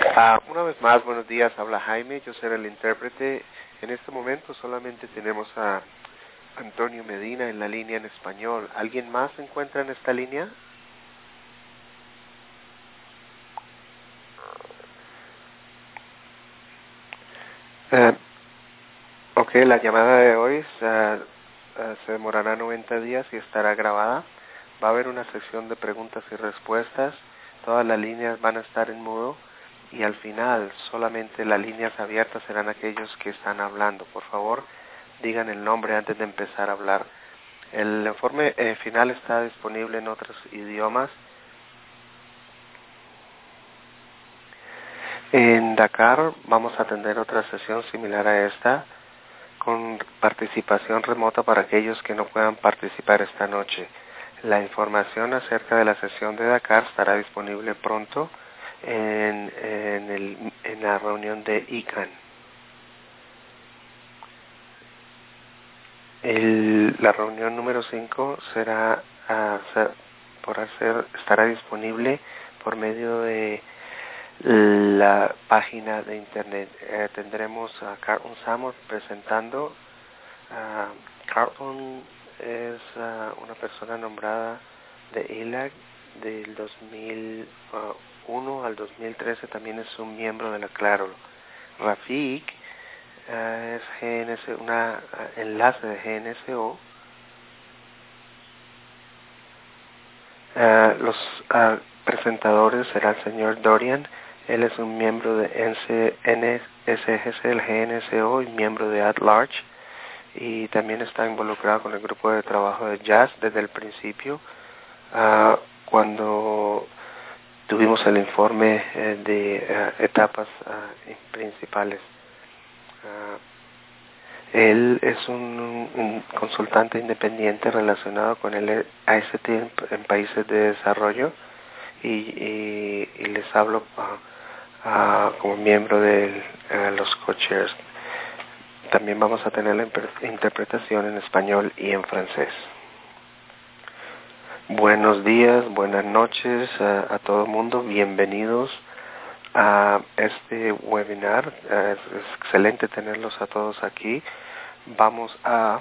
Una vez más, buenos días, habla Jaime, yo seré el intérprete. En este momento solamente tenemos a Antonio Medina en la línea en español. ¿Alguien más se encuentra en esta línea? Ok, la llamada de hoy se demorará 90 días y estará grabada. Va a haber una sección de preguntas y respuestas. Todas las líneas van a estar en mudo. Y al final, solamente las líneas abiertas serán aquellos que están hablando. Por favor, digan el nombre antes de empezar a hablar. El informe final está disponible en otros idiomas. En Dakar vamos a tener otra sesión similar a esta, con participación remota para aquellos que no puedan participar esta noche. La información acerca de la sesión de Dakar estará disponible pronto en la reunión de ICANN. La reunión número 5 estará disponible por medio de la página de internet. Tendremos a Carlton Samor presentando. Carlton es una persona nombrada de ILAG del 2001 al 2013, también es un miembro de la Claro. Rafik es una enlace de GNSO. Los presentadores será el señor Dorian. Él es un miembro de NSGC, el GNSO, y miembro de At Large, y también está involucrado con el grupo de trabajo de Jazz desde el principio, cuando tuvimos el informe de etapas principales. Él es un consultante independiente relacionado con el ICT en países de desarrollo, y les hablo como miembro de los co-chairs. También vamos a tener la interpretación en español y en francés. Buenos días, buenas noches a todo el mundo. Bienvenidos a este webinar. Es excelente tenerlos a todos aquí. Vamos a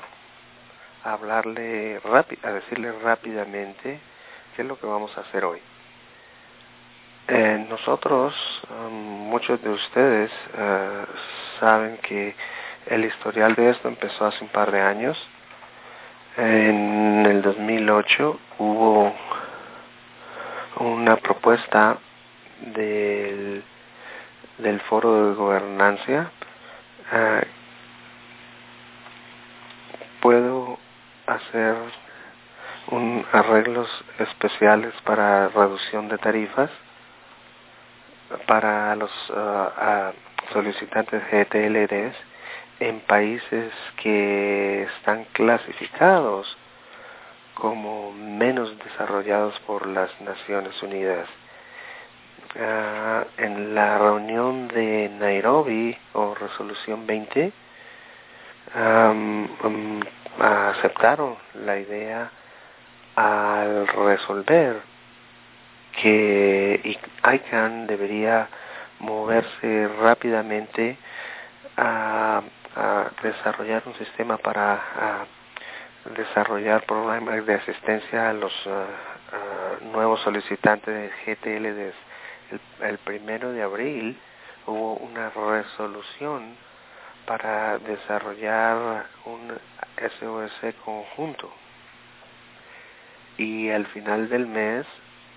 decirle rápidamente qué es lo que vamos a hacer hoy. Nosotros, muchos de ustedes saben que el historial de esto empezó hace un par de años. En el 2008 hubo una propuesta del Foro de Gobernancia. Puedo hacer arreglos especiales para reducción de tarifas para los solicitantes GTLDs en países que están clasificados como menos desarrollados por las Naciones Unidas. En la reunión de Nairobi o resolución 20 aceptaron la idea al resolver que ICANN debería moverse rápidamente a desarrollar un sistema para desarrollar programas de asistencia a los nuevos solicitantes de GTLDs. El 1 de abril hubo una resolución para desarrollar un SOS conjunto, y al final del mes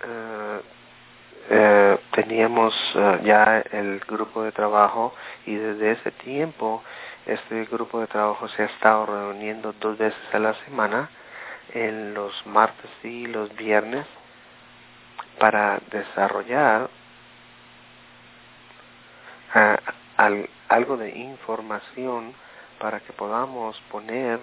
teníamos ya el grupo de trabajo, y desde ese tiempo este grupo de trabajo se ha estado reuniendo 2 veces a la semana, en los martes y los viernes, para desarrollar algo de información para que podamos poner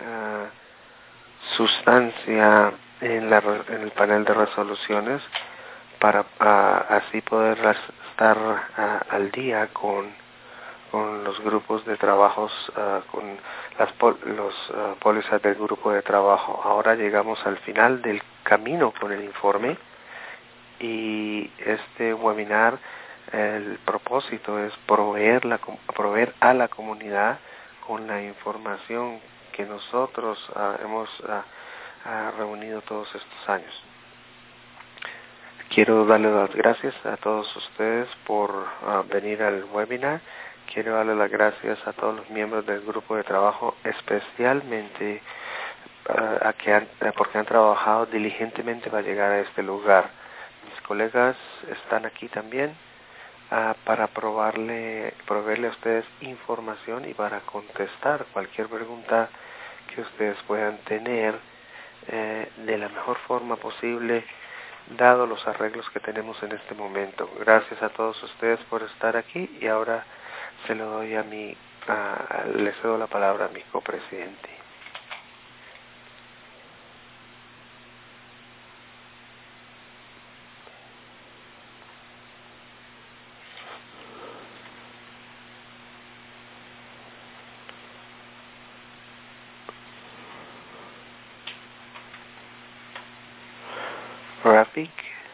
sustancia en el panel de resoluciones, para así poder estar al día con los grupos de trabajos, con los pólizas del grupo de trabajo. Ahora llegamos al final del camino con el informe, y este webinar el propósito es proveer a la comunidad con la información que nosotros hemos reunido todos estos años. Quiero darle las gracias a todos ustedes por venir al webinar. Quiero darle las gracias a todos los miembros del grupo de trabajo, especialmente porque han trabajado diligentemente para llegar a este lugar. Mis colegas están aquí también para proveerle a ustedes información y para contestar cualquier pregunta que ustedes puedan tener de la mejor forma posible, dado los arreglos que tenemos en este momento. Gracias a todos ustedes por estar aquí y ahora le cedo la palabra a mi copresidente. Rafik.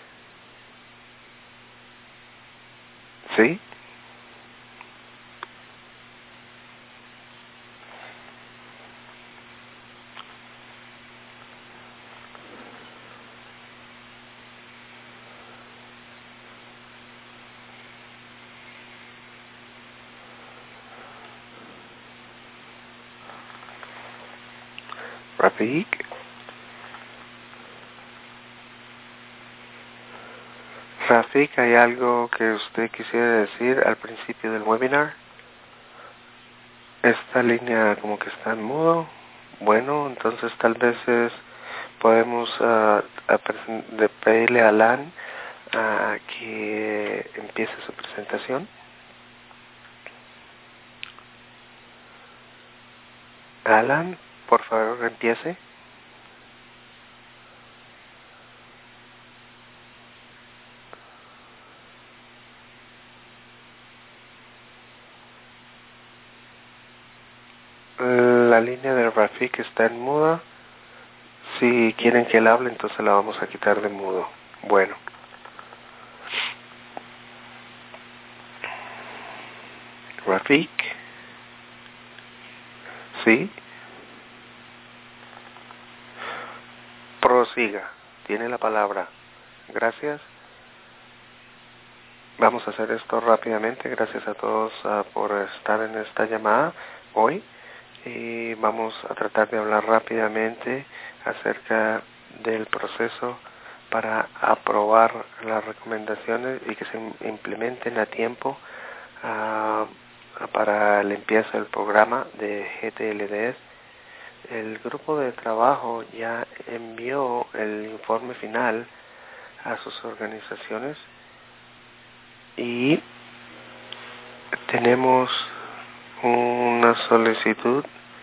¿Sí? Rafik. Rafik, ¿hay algo que usted quisiera decir al principio del webinar? Esta línea como que está en mudo. Bueno, entonces tal vez podemos pedirle a Alan que empiece su presentación. Alan, por favor, empiece. La línea de Rafik está en muda. Si quieren que él hable, entonces la vamos a quitar de mudo. Bueno. Rafik. Sí. Prosiga. Tiene la palabra. Gracias. Vamos a hacer esto rápidamente. Gracias a todos por estar en esta llamada hoy. Y vamos a tratar de hablar rápidamente acerca del proceso para aprobar las recomendaciones y que se implementen a tiempo para la limpieza del programa de GTLDs. El grupo de trabajo ya envió el informe final a sus organizaciones y tenemos una solicitud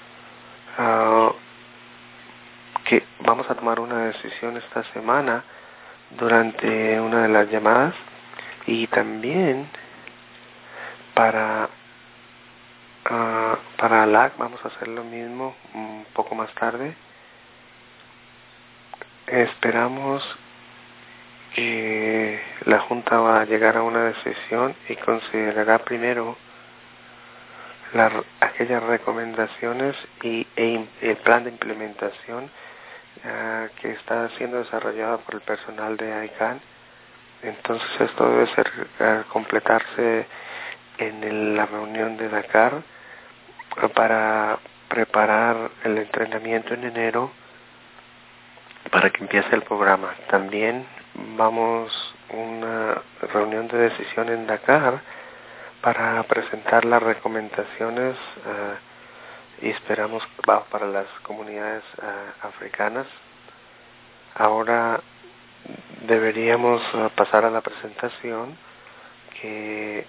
que vamos a tomar una decisión esta semana durante una de las llamadas, y también para LAC vamos a hacer lo mismo un poco más tarde. Esperamos que la Junta va a llegar a una decisión y considerará primero aquellas recomendaciones y el plan de implementación que está siendo desarrollado por el personal de ICANN. Entonces esto debe completarse en la reunión de Dakar para preparar el entrenamiento en enero para que empiece el programa. También vamos a una reunión de decisión en Dakar para presentar las recomendaciones y esperamos para las comunidades africanas. Ahora deberíamos pasar a la presentación que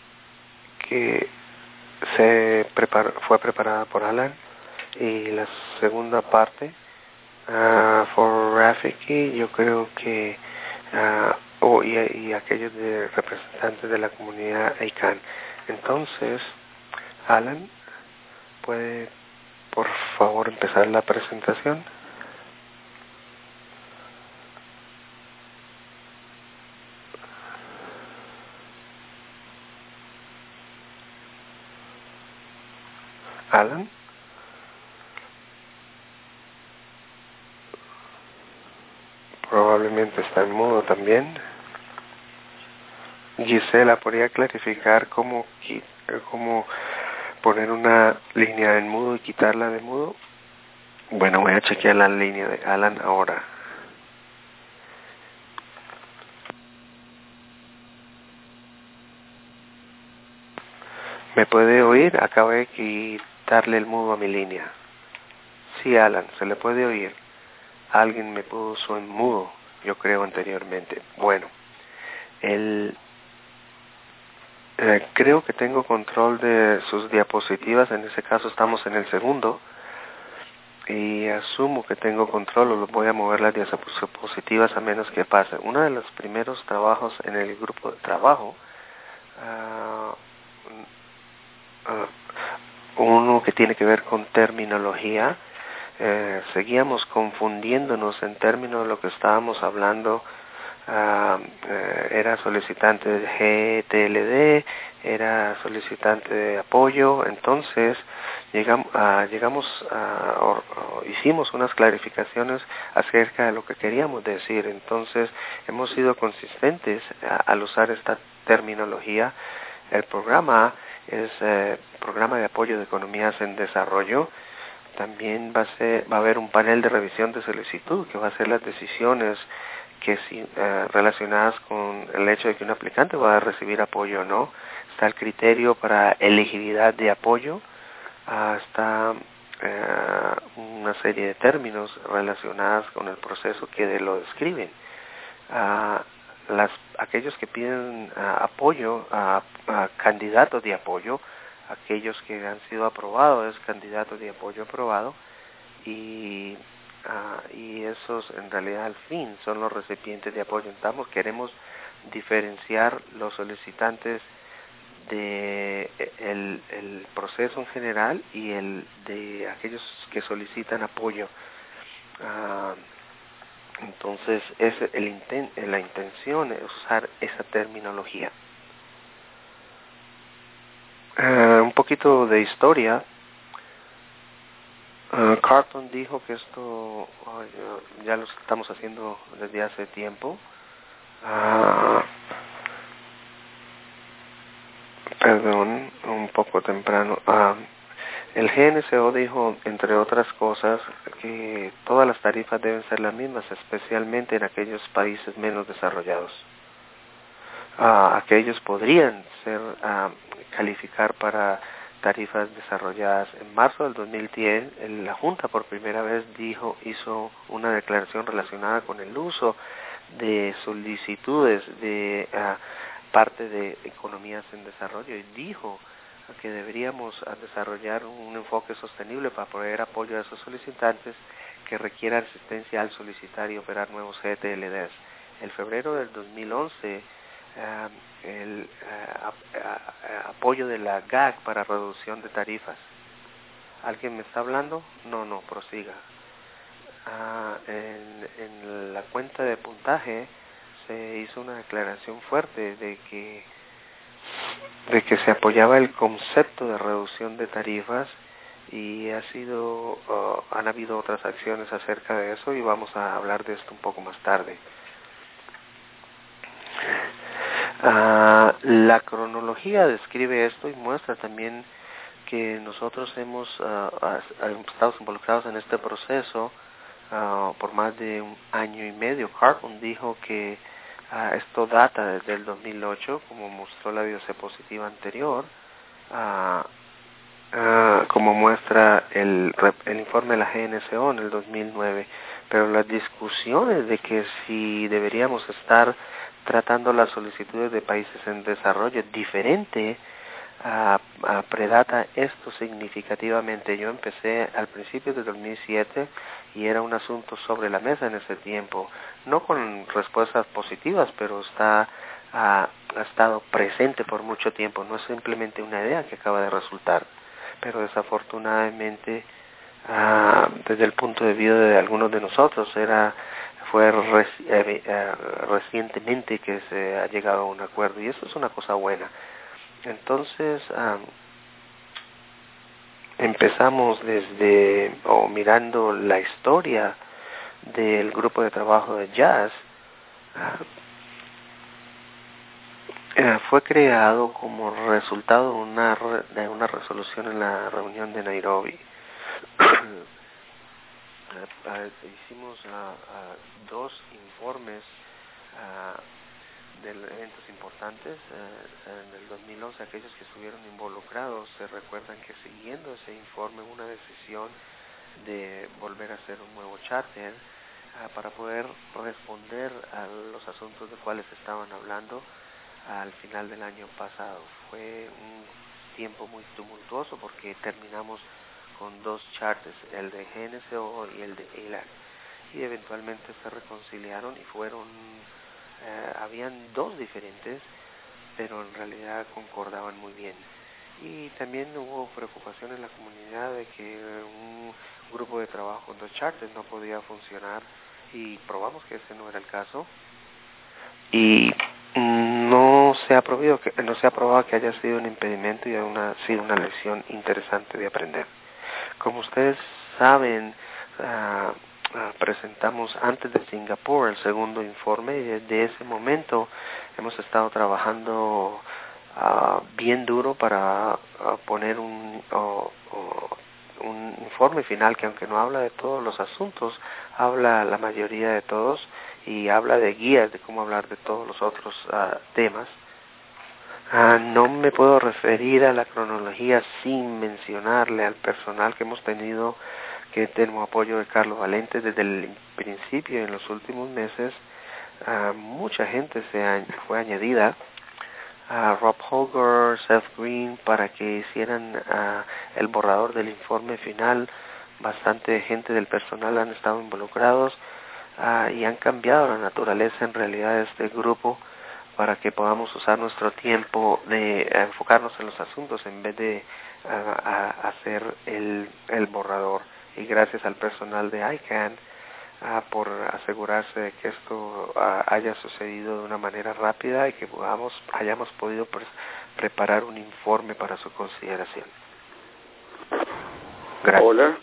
fue preparada por Alan, y la segunda parte por Rafiki, yo creo que y aquellos de representantes de la comunidad ICANN. Entonces, Alan, ¿puede por favor empezar la presentación? Alan. Probablemente está en mudo también. Gisela, ¿podría clarificar cómo poner una línea en mudo y quitarla de mudo? Bueno, voy a chequear la línea de Alan ahora. ¿Me puede oír? Acabo de quitarle el mudo a mi línea. Sí, Alan, se le puede oír. Alguien me puso en mudo, yo creo, anteriormente. Bueno, creo que tengo control de sus diapositivas. En ese caso estamos en el segundo. Y asumo que tengo control o voy a mover las diapositivas a menos que pase. Uno de los primeros trabajos en el grupo de trabajo, uno que tiene que ver con terminología, seguíamos confundiéndonos en términos de lo que estábamos hablando. Era solicitante de GTLD, era solicitante de apoyo. Entonces hicimos unas clarificaciones acerca de lo que queríamos decir. Entonces hemos sido consistentes al usar esta terminología. El programa es Programa de Apoyo de Economías en Desarrollo. También va a haber un panel de revisión de solicitud que va a hacer las decisiones relacionadas con el hecho de que un aplicante va a recibir apoyo o no. Está el criterio para elegibilidad de apoyo. Está una serie de términos relacionados con el proceso que lo describen. Aquellos que piden apoyo a candidatos de apoyo, aquellos que han sido aprobados es candidatos de apoyo aprobado, y esos en realidad al fin son los recipientes de apoyo. Queremos diferenciar los solicitantes de el proceso en general y el de aquellos que solicitan apoyo. Entonces la intención es usar esa terminología. Un poquito de historia. Carlton dijo que esto ya lo estamos haciendo desde hace tiempo. Perdón, un poco temprano. El GNCO dijo, entre otras cosas, que todas las tarifas deben ser las mismas, especialmente en aquellos países menos desarrollados. Aquellos podrían calificar para tarifas desarrolladas. En marzo del 2010, la Junta por primera vez hizo una declaración relacionada con el uso de solicitudes de parte de economías en desarrollo, y dijo que deberíamos desarrollar un enfoque sostenible para proveer apoyo a esos solicitantes que requieran asistencia al solicitar y operar nuevos GTLDs. En febrero del 2011, el apoyo de la GAC para reducción de tarifas. ¿Alguien me está hablando? No, prosiga. En la cuenta de puntaje se hizo una declaración fuerte de que se apoyaba el concepto de reducción de tarifas, y han habido otras acciones acerca de eso, y vamos a hablar de esto un poco más tarde. La cronología describe esto y muestra también que nosotros hemos estado involucrados en este proceso por más de un año y medio. Carlton dijo que esto data desde el 2008, como mostró la diapositiva anterior, como muestra el informe de la GNCO en el 2009. Pero las discusiones de que si deberíamos estar tratando las solicitudes de países en desarrollo diferente predata esto significativamente. Yo empecé al principio de 2007 y era un asunto sobre la mesa en ese tiempo, no con respuestas positivas, pero ha estado presente por mucho tiempo. No es simplemente una idea que acaba de resultar, pero desafortunadamente desde el punto de vista de algunos de nosotros fue recientemente que se ha llegado a un acuerdo, y eso es una cosa buena. Entonces, empezamos mirando la historia del grupo de trabajo de jazz. Fue creado como resultado de una resolución en la reunión de Nairobi. Hicimos dos informes de eventos importantes en el 2011. Aquellos que estuvieron involucrados se recuerdan que siguiendo ese informe hubo una decisión de volver a hacer un nuevo charter para poder responder a los asuntos de cuales estaban hablando al final del año pasado. Fue un tiempo muy tumultuoso porque terminamos con dos charters, el de GNCO y el de ELAC, y eventualmente se reconciliaron y habían dos diferentes, pero en realidad concordaban muy bien. Y también hubo preocupación en la comunidad de que un grupo de trabajo en dos charters no podía funcionar, y probamos que ese no era el caso, y no se ha probado que haya sido un impedimento, y ha sido una lección interesante de aprender. Como ustedes saben, presentamos antes de Singapur el segundo informe, y desde ese momento hemos estado trabajando bien duro para poner un informe final que, aunque no habla de todos los asuntos, habla la mayoría de todos y habla de guías de cómo hablar de todos los otros temas. No me puedo referir a la cronología sin mencionarle al personal que hemos tenido, que tenemos apoyo de Carlos Valente desde el principio. En los últimos meses mucha gente fue añadida, Rob Holger, Seth Green, para que hicieran el borrador del informe final. Bastante gente del personal han estado involucrados y han cambiado la naturaleza en realidad de este grupo, para que podamos usar nuestro tiempo de enfocarnos en los asuntos en vez de hacer el borrador. Y gracias al personal de ICANN por asegurarse de que esto haya sucedido de una manera rápida y que hayamos podido preparar un informe para su consideración. Gracias.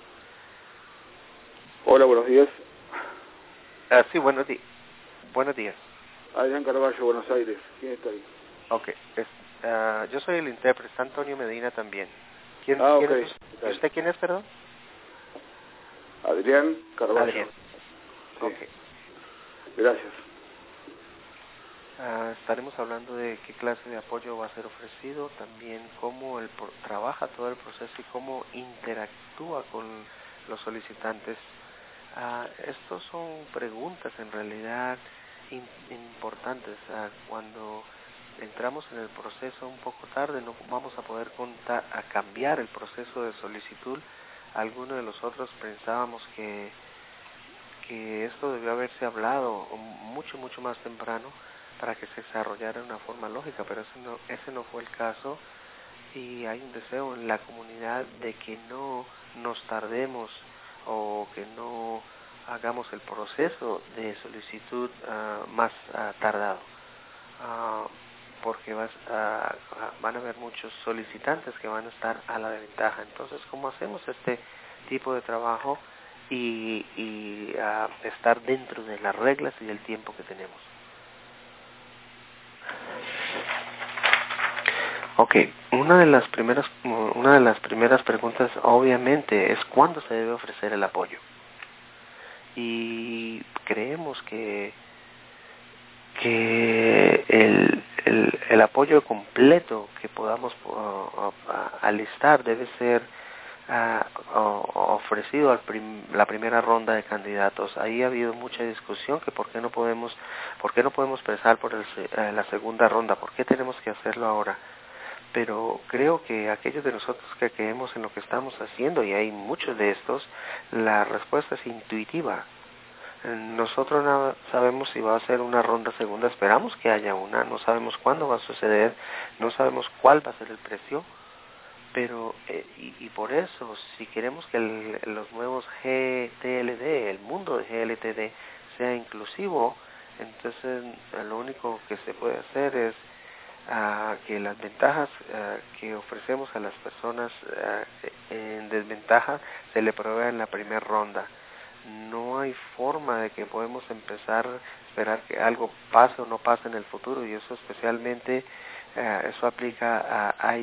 Hola, buenos días. Sí, buenos días. Adrián Carballo, Buenos Aires. ¿Quién está ahí? Ok, yo soy el intérprete, está Antonio Medina también. ¿Quién es usted? ¿Usted quién es, perdón? Adrián Carballo. Adrián. Sí. Ok. Gracias. Estaremos hablando de qué clase de apoyo va a ser ofrecido, también cómo trabaja todo el proceso y cómo interactúa con los solicitantes. Estos son preguntas en realidad importantes. Cuando entramos en el proceso un poco tarde, no vamos a poder cambiar el proceso de solicitud. Algunos de nosotros pensábamos que esto debió haberse hablado mucho más temprano para que se desarrollara de una forma lógica, pero ese no fue el caso, y hay un deseo en la comunidad de que no nos tardemos o que no hagamos el proceso de solicitud más tardado, porque van a haber muchos solicitantes que van a estar a la desventaja. Entonces, ¿cómo hacemos este tipo de trabajo y estar dentro de las reglas y del tiempo que tenemos? Ok, una de las primeras preguntas obviamente es ¿cuándo se debe ofrecer el apoyo? Y creemos que el apoyo completo que podamos alistar debe ser ofrecido la primera ronda de candidatos. Ahí ha habido mucha discusión que por qué no podemos empezar por la segunda ronda, por qué tenemos que hacerlo ahora. Pero creo que aquellos de nosotros que creemos en lo que estamos haciendo, y hay muchos de estos, la respuesta es intuitiva. Nosotros no sabemos si va a ser una ronda segunda, esperamos que haya una, no sabemos cuándo va a suceder, no sabemos cuál va a ser el precio, pero y por eso, si queremos que los nuevos GTLD, el mundo de GLTD, sea inclusivo, entonces lo único que se puede hacer es que las ventajas que ofrecemos a las personas en desventaja se le provee en la primera ronda. No hay forma de que podemos empezar a esperar que algo pase o no pase en el futuro, y eso especialmente eso aplica a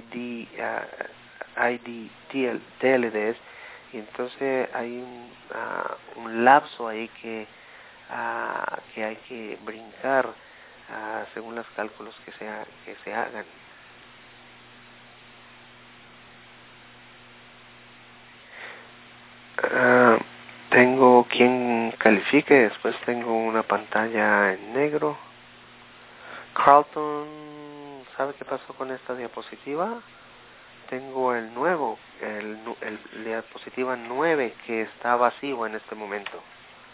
TLDs, y entonces hay un lapso ahí que hay que brincar según los cálculos que se hagan. Tengo quien califique, después tengo una pantalla en negro. Carlton, ¿sabe qué pasó con esta diapositiva? Tengo el nuevo, el diapositiva 9 que está vacío en este momento.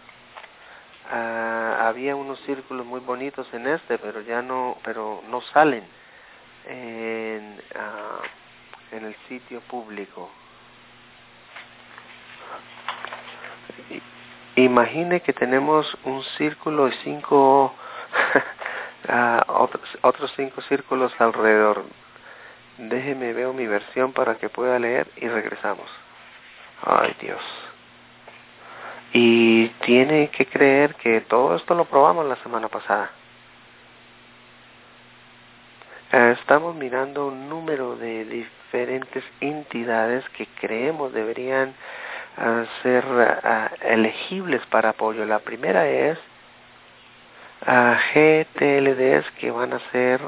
Había unos círculos muy bonitos en pero no salen en el sitio público. Imagine que tenemos un círculo y 5 otros 5 círculos alrededor. Déjeme ver mi versión para que pueda leer y regresamos. Ay, Dios. Y tiene que creer que todo esto lo probamos la semana pasada. Estamos mirando un número de diferentes entidades que creemos deberían ser elegibles para apoyo. La primera es GTLDs que van a ser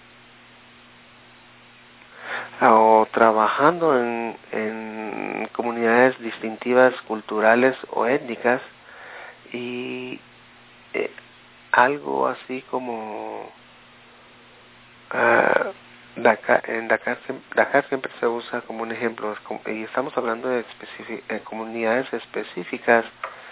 o trabajando en comunidades distintivas, culturales o étnicas, y algo así como Dakar siempre se usa como un ejemplo, y estamos hablando de comunidades específicas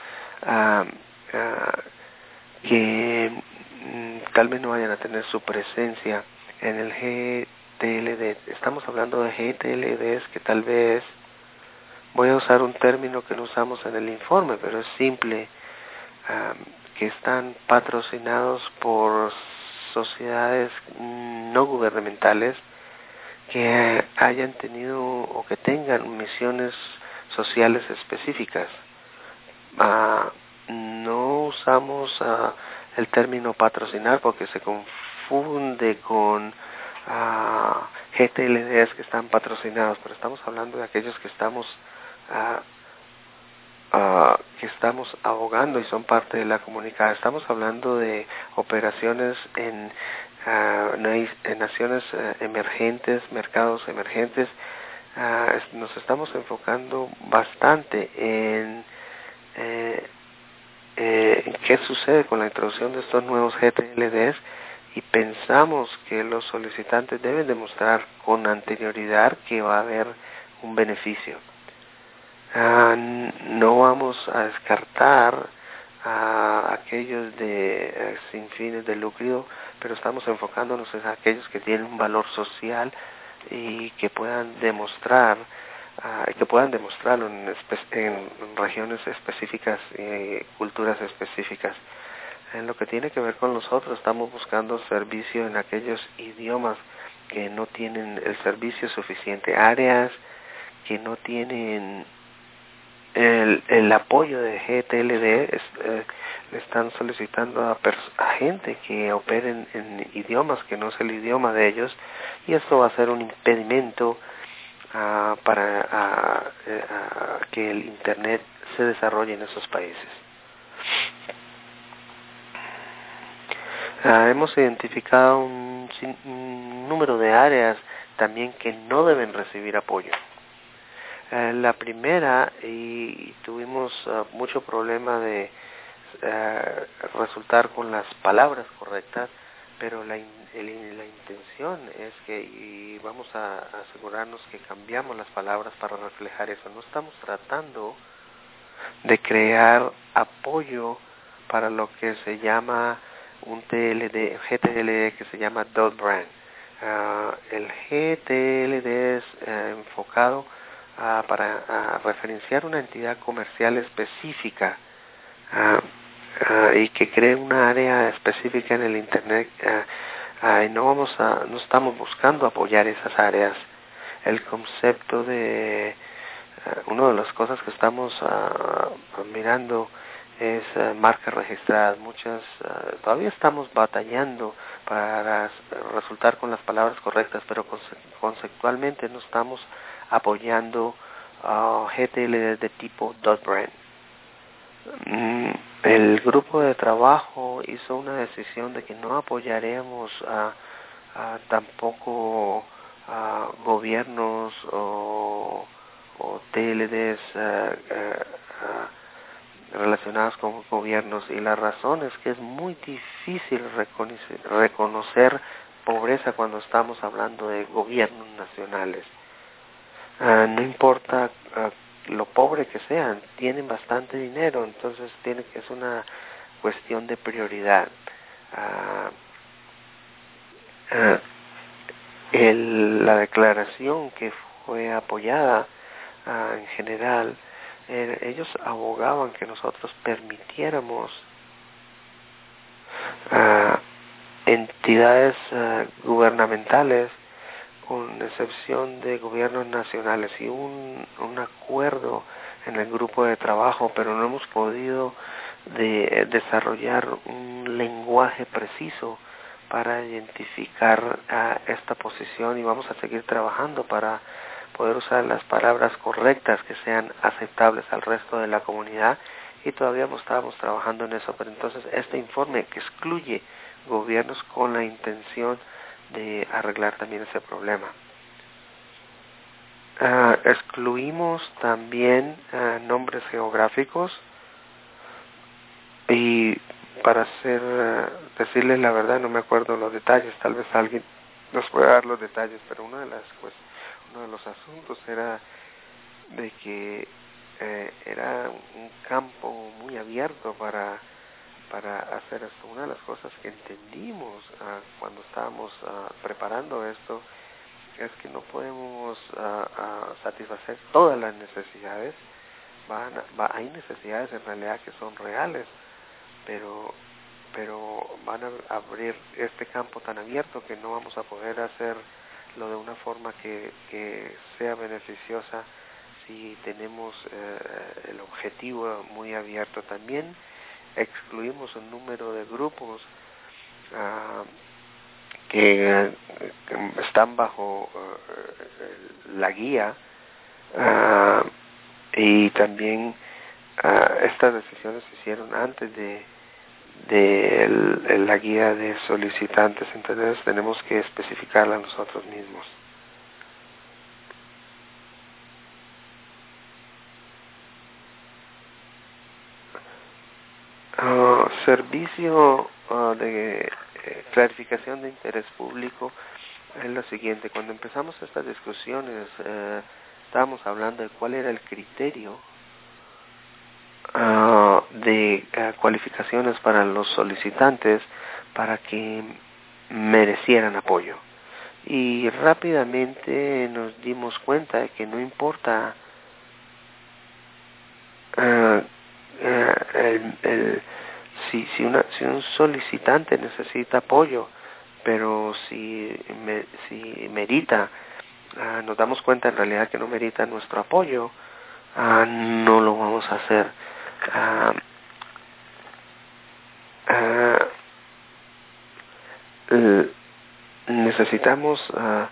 que tal vez no vayan a tener su presencia en el GTLD. Estamos hablando de GTLDs que tal vez, voy a usar un término que no usamos en el informe, pero es simple, que están patrocinados por sociedades no gubernamentales que hayan tenido o que tengan misiones sociales específicas. No usamos el término patrocinar porque se confunde con GTLDs que están patrocinados, pero estamos hablando de aquellos que estamos abogando y son parte de la comunidad. Estamos hablando de operaciones en naciones emergentes, mercados emergentes. Nos estamos enfocando bastante en qué sucede con la introducción de estos nuevos GTLDs, y pensamos que los solicitantes deben demostrar con anterioridad que va a haber un beneficio. No vamos a descartar a aquellos sin fines de lucro, pero estamos enfocándonos en aquellos que tienen un valor social y que puedan demostrarlo en regiones específicas y culturas específicas. En lo que tiene que ver con nosotros, estamos buscando servicio en aquellos idiomas que no tienen el servicio suficiente, áreas que no tienen el apoyo de GTLD. Le están solicitando a gente que operen en idiomas que no es el idioma de ellos, y esto va a ser un impedimento para que el Internet se desarrolle en esos países. Hemos identificado un número de áreas también que no deben recibir apoyo. La primera, y tuvimos mucho problema de resultar con las palabras correctas, pero la intención es que, y vamos a asegurarnos que cambiamos las palabras para reflejar eso. No estamos tratando de crear apoyo para lo que se llama un GTLD que se llama dot brand. El GTLD es enfocado para referenciar una entidad comercial específica y que cree una área específica en el Internet y no estamos buscando apoyar esas áreas. El concepto de una de las cosas que estamos mirando es marcas registradas. Muchas todavía estamos batallando para resultar con las palabras correctas, pero conceptualmente no estamos apoyando GTL de tipo .brand. El grupo de trabajo hizo una decisión de que no apoyaremos tampoco gobiernos o TLDs relacionados con gobiernos, y la razón es que es muy difícil reconocer pobreza cuando estamos hablando de gobiernos nacionales. No importa lo pobre que sean, tienen bastante dinero, entonces es una cuestión de prioridad. La declaración que fue apoyada en general, ellos abogaban que nosotros permitiéramos entidades gubernamentales, con excepción de gobiernos nacionales, y un acuerdo en el grupo de trabajo, pero no hemos podido desarrollar un lenguaje preciso para identificar esta posición, y vamos a seguir trabajando para poder usar las palabras correctas que sean aceptables al resto de la comunidad, y todavía estamos trabajando en eso. Pero entonces este informe que excluye gobiernos con la intención de arreglar también ese problema. Excluimos también nombres geográficos, y para decirles la verdad, no me acuerdo los detalles, tal vez alguien nos pueda dar los detalles, pero uno de los asuntos era de que era un campo muy abierto para hacer esto. Una de las cosas que entendimos cuando estábamos preparando esto es que no podemos satisfacer todas las necesidades. Hay necesidades en realidad que son reales, pero van a abrir este campo tan abierto que no vamos a poder hacerlo de una forma que sea beneficiosa si tenemos el objetivo muy abierto. También excluimos un número de grupos que están bajo la guía, y también estas decisiones se hicieron antes de la guía de solicitantes, entonces tenemos que especificarla nosotros mismos. Servicio de clarificación de interés público es lo siguiente. Cuando empezamos estas discusiones estábamos hablando de cuál era el criterio de cualificaciones para los solicitantes para que merecieran apoyo, y rápidamente nos dimos cuenta de que no importa si un solicitante necesita apoyo, pero si merita, nos damos cuenta en realidad que no merita nuestro apoyo, no lo vamos a hacer. Necesitamos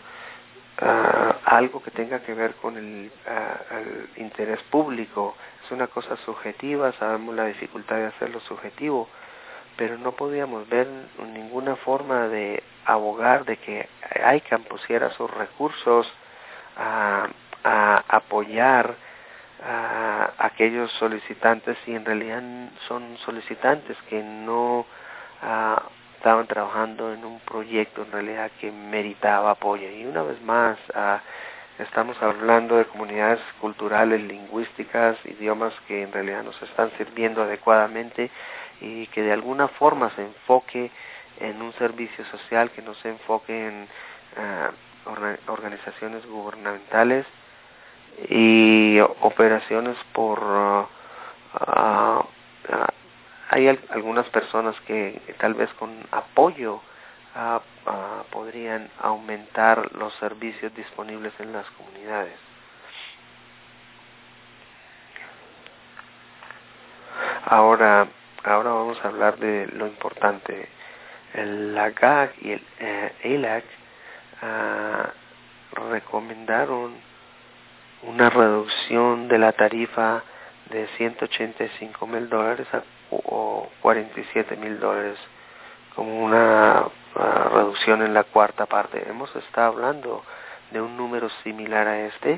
algo que tenga que ver con el interés público. Es una cosa subjetiva, sabemos la dificultad de hacerlo subjetivo, pero no podíamos ver ninguna forma de abogar de que ICANN pusiera sus recursos a apoyar a aquellos solicitantes, y en realidad son solicitantes que no estaban trabajando en un proyecto en realidad que meritaba apoyo. Y una vez más estamos hablando de comunidades culturales, lingüísticas, idiomas que en realidad nos están sirviendo adecuadamente, y que de alguna forma se enfoque en un servicio social, que no se enfoque en organizaciones gubernamentales y operaciones por hay algunas personas que tal vez con apoyo podrían aumentar los servicios disponibles en las comunidades. Ahora vamos a hablar de lo importante. La GAC y el ELAC recomendaron una reducción de la tarifa de $185,000 o $47,000, como una reducción en la cuarta parte. Hemos estado hablando de un número similar a este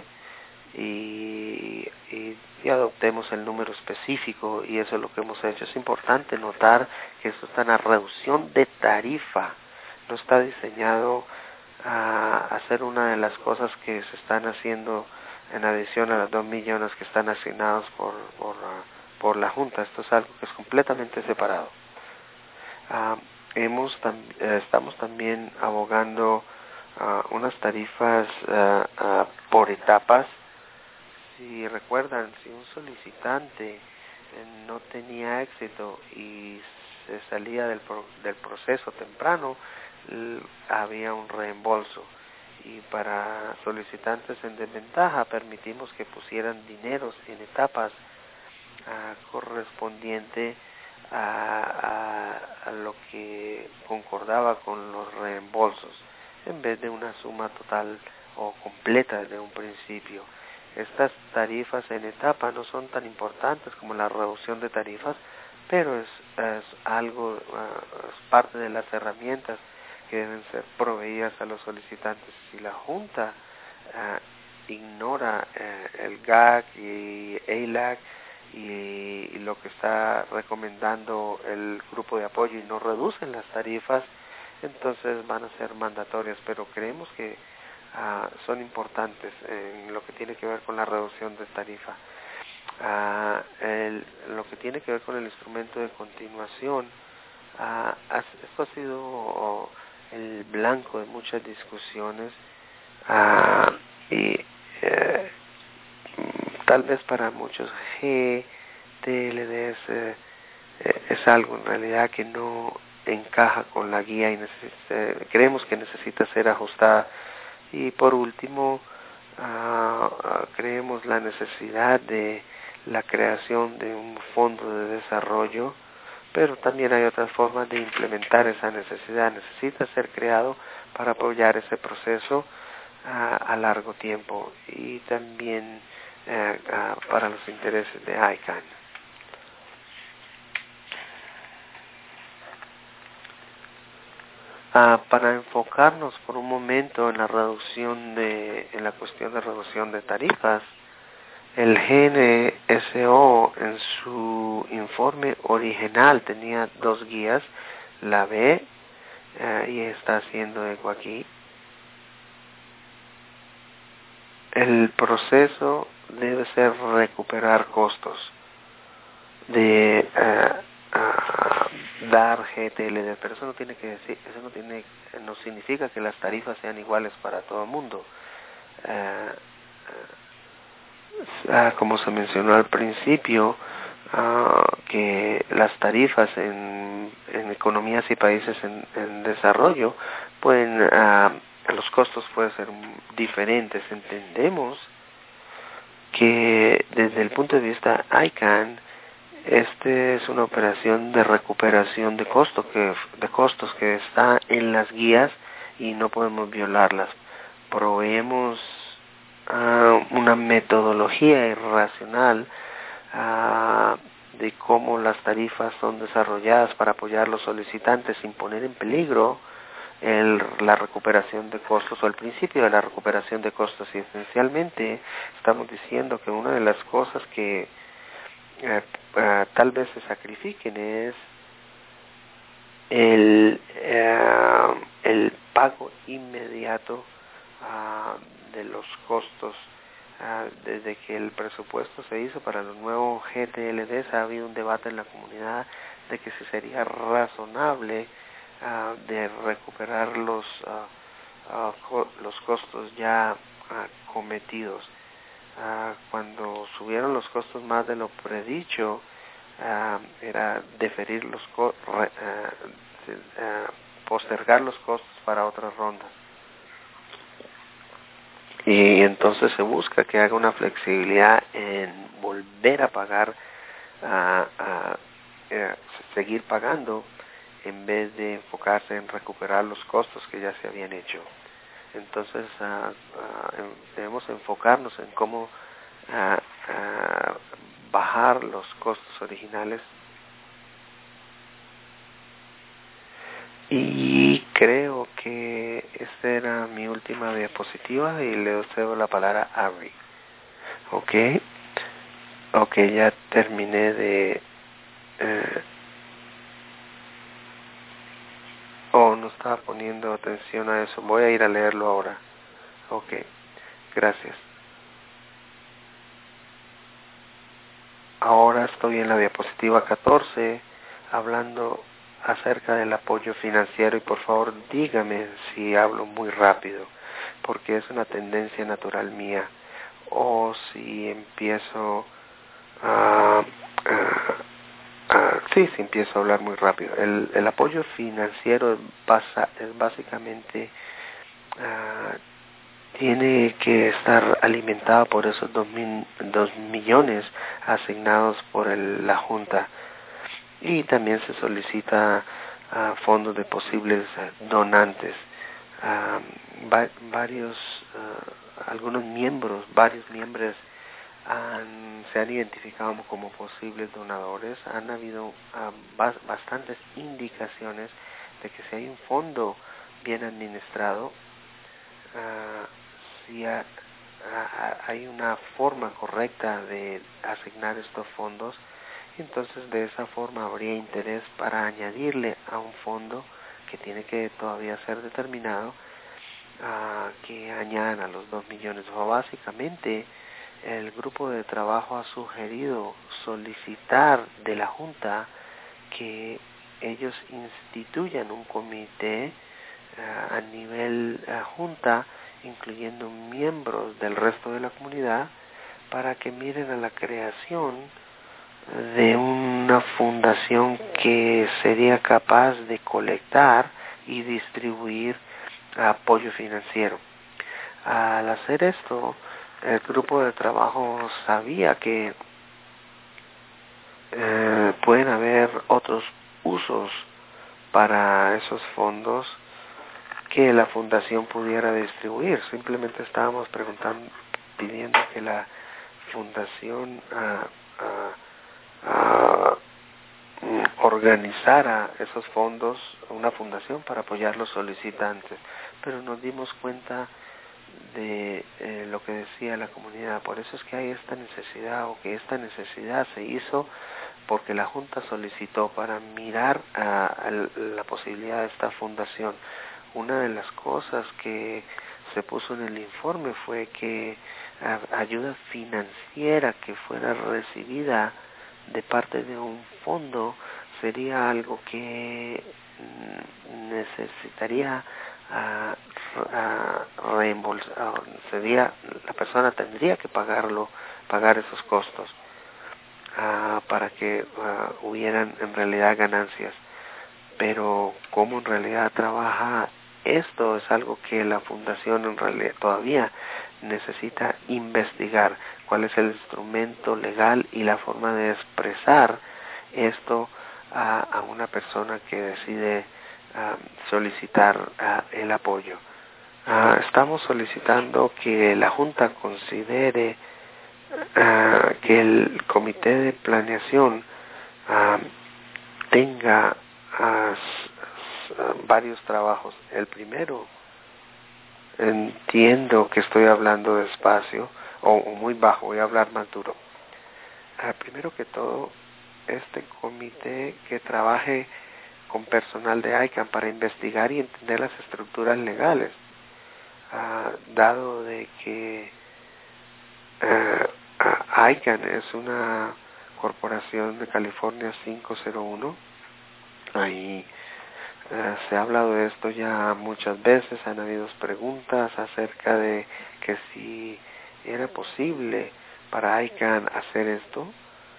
y adoptemos el número específico, y eso es lo que hemos hecho. Es importante notar que esto está en la reducción de tarifa, no está diseñado a hacer una de las cosas que se están haciendo en adición a los 2 millones que están asignados por la Junta. Esto es algo que es completamente separado. Estamos también abogando unas tarifas por etapas. Si recuerdan, si un solicitante no tenía éxito y se salía del proceso temprano, había un reembolso. Y para solicitantes en desventaja permitimos que pusieran dineros en etapas correspondiente a lo que concordaba con los reembolsos, en vez de una suma total o completa de un principio. Estas tarifas en etapa no son tan importantes como la reducción de tarifas, pero es algo, es parte de las herramientas que deben ser proveídas a los solicitantes. Si la Junta ignora el GAC y ELAC y lo que está recomendando el grupo de apoyo y no reducen las tarifas, entonces van a ser mandatorias, pero creemos que son importantes en lo que tiene que ver con la reducción de tarifa. Lo que tiene que ver con el instrumento de continuación, esto ha sido el blanco de muchas discusiones y tal vez para muchos GTLD es algo en realidad que no encaja con la guía y creemos que necesita ser ajustada. Y por último, creemos la necesidad de la creación de un fondo de desarrollo, pero también hay otras formas de implementar esa necesidad. Necesita ser creado para apoyar ese proceso a largo tiempo y también para los intereses de ICANN. Para enfocarnos por un momento en la cuestión de reducción de tarifas, el GNSO en su informe original tenía 2 guías, la B, y está haciendo eco aquí. El proceso debe ser recuperar costos de dar GTLD, pero eso no tiene que decir, no significa que las tarifas sean iguales para todo el mundo. Como se mencionó al principio, que las tarifas en economías y países en desarrollo los costos pueden ser diferentes. Entendemos que desde el punto de vista ICANN, es una operación de recuperación de costos que está en las guías y no podemos violarlas. Proveemos una metodología irracional de cómo las tarifas son desarrolladas para apoyar a los solicitantes sin poner en peligro la recuperación de costos o el principio de la recuperación de costos. Y esencialmente estamos diciendo que una de las cosas que tal vez se sacrifiquen es el pago inmediato de los costos. Desde que el presupuesto se hizo para los nuevos GTLDs ha habido un debate en la comunidad de que si sería razonable de recuperar los costos ya cometidos. Cuando subieron los costos más de lo predicho, era deferir postergar los costos para otras rondas. Y entonces se busca que haga una flexibilidad en volver a pagar, seguir pagando, en vez de enfocarse en recuperar los costos que ya se habían hecho. Entonces debemos enfocarnos en cómo bajar los costos originales. Y creo que esta era mi última diapositiva y le cedo la palabra a Ari. Ok, ya terminé de... no estaba poniendo atención a eso. Voy a ir a leerlo ahora. Ok, gracias. Ahora estoy en la diapositiva 14 hablando acerca del apoyo financiero y por favor dígame si hablo muy rápido porque es una tendencia natural mía o si empiezo si empiezo a hablar muy rápido. El apoyo financiero es básicamente tiene que estar alimentado por esos 2 millones asignados por la Junta y también se solicita fondos de posibles donantes. Varios miembros se han identificado como posibles donadores. Han habido bastantes indicaciones de que si hay un fondo bien administrado, si hay una forma correcta de asignar estos fondos, entonces de esa forma habría interés para añadirle a un fondo que tiene que todavía ser determinado, que añadan a los 2 millones. O básicamente el grupo de trabajo ha sugerido solicitar de la Junta que ellos instituyan un comité a nivel Junta, incluyendo miembros del resto de la comunidad, para que miren a la creación de una fundación que sería capaz de colectar y distribuir apoyo financiero. Al hacer esto, el grupo de trabajo sabía que pueden haber otros usos para esos fondos que la fundación pudiera distribuir. Simplemente estábamos pidiendo que la fundación organizara esos fondos, una fundación para apoyar los solicitantes, pero nos dimos cuenta de lo que decía la comunidad. Por eso es que hay esta necesidad, o que esta necesidad se hizo porque la Junta solicitó para mirar la posibilidad de esta fundación. Una de las cosas que se puso en el informe fue que ayuda financiera que fuera recibida de parte de un fondo sería algo que necesitaría reembolsar, la persona tendría que pagar esos costos para que hubieran en realidad ganancias. Pero cómo en realidad trabaja esto es algo que la fundación en realidad todavía necesita investigar, cuál es el instrumento legal y la forma de expresar esto a una persona que decide solicitar el apoyo. Estamos solicitando que la Junta considere que el comité de planeación tenga varios trabajos. El primero, entiendo que estoy hablando despacio o muy bajo, voy a hablar más duro. Primero que todo, este comité que trabaje con personal de ICANN para investigar y entender las estructuras legales, dado de que ICANN es una corporación de California 501. Ahí se ha hablado de esto ya muchas veces, han habido preguntas acerca de que si era posible para ICANN hacer esto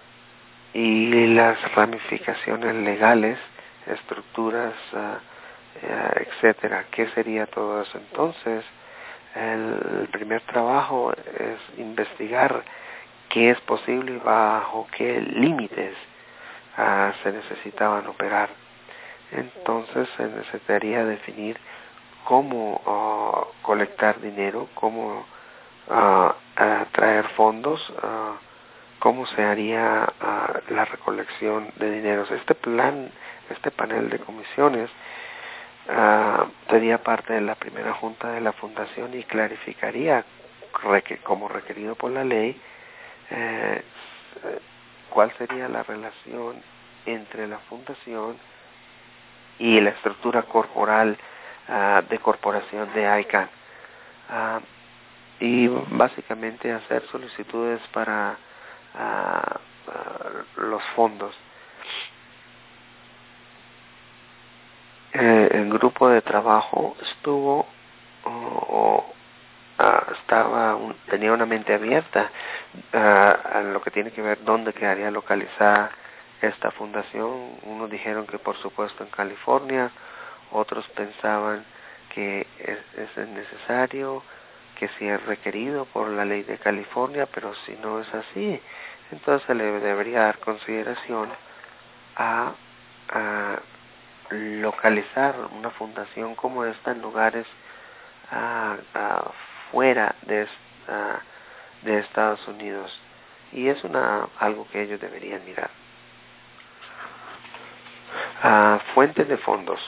y las ramificaciones legales, estructuras etcétera. ¿Qué sería todo eso? Entonces, el primer trabajo es investigar qué es posible y bajo qué límites se necesitaban operar. Entonces se necesitaría definir cómo colectar dinero, cómo traer fondos, cómo se haría la recolección de dineros. Este panel de comisiones sería parte de la primera junta de la fundación y clarificaría, como requerido por la ley, cuál sería la relación entre la fundación y la estructura corporal de corporación de ICANN, y básicamente hacer solicitudes para los fondos. El grupo de trabajo tenía una mente abierta a lo que tiene que ver dónde quedaría localizada esta fundación. Unos dijeron que por supuesto en California, otros pensaban que es necesario, que si es requerido por la ley de California, pero si no es así, entonces se le debería dar consideración a localizar una fundación como esta en lugares fuera de Estados Unidos, y es algo que ellos deberían mirar. Fuentes de fondos.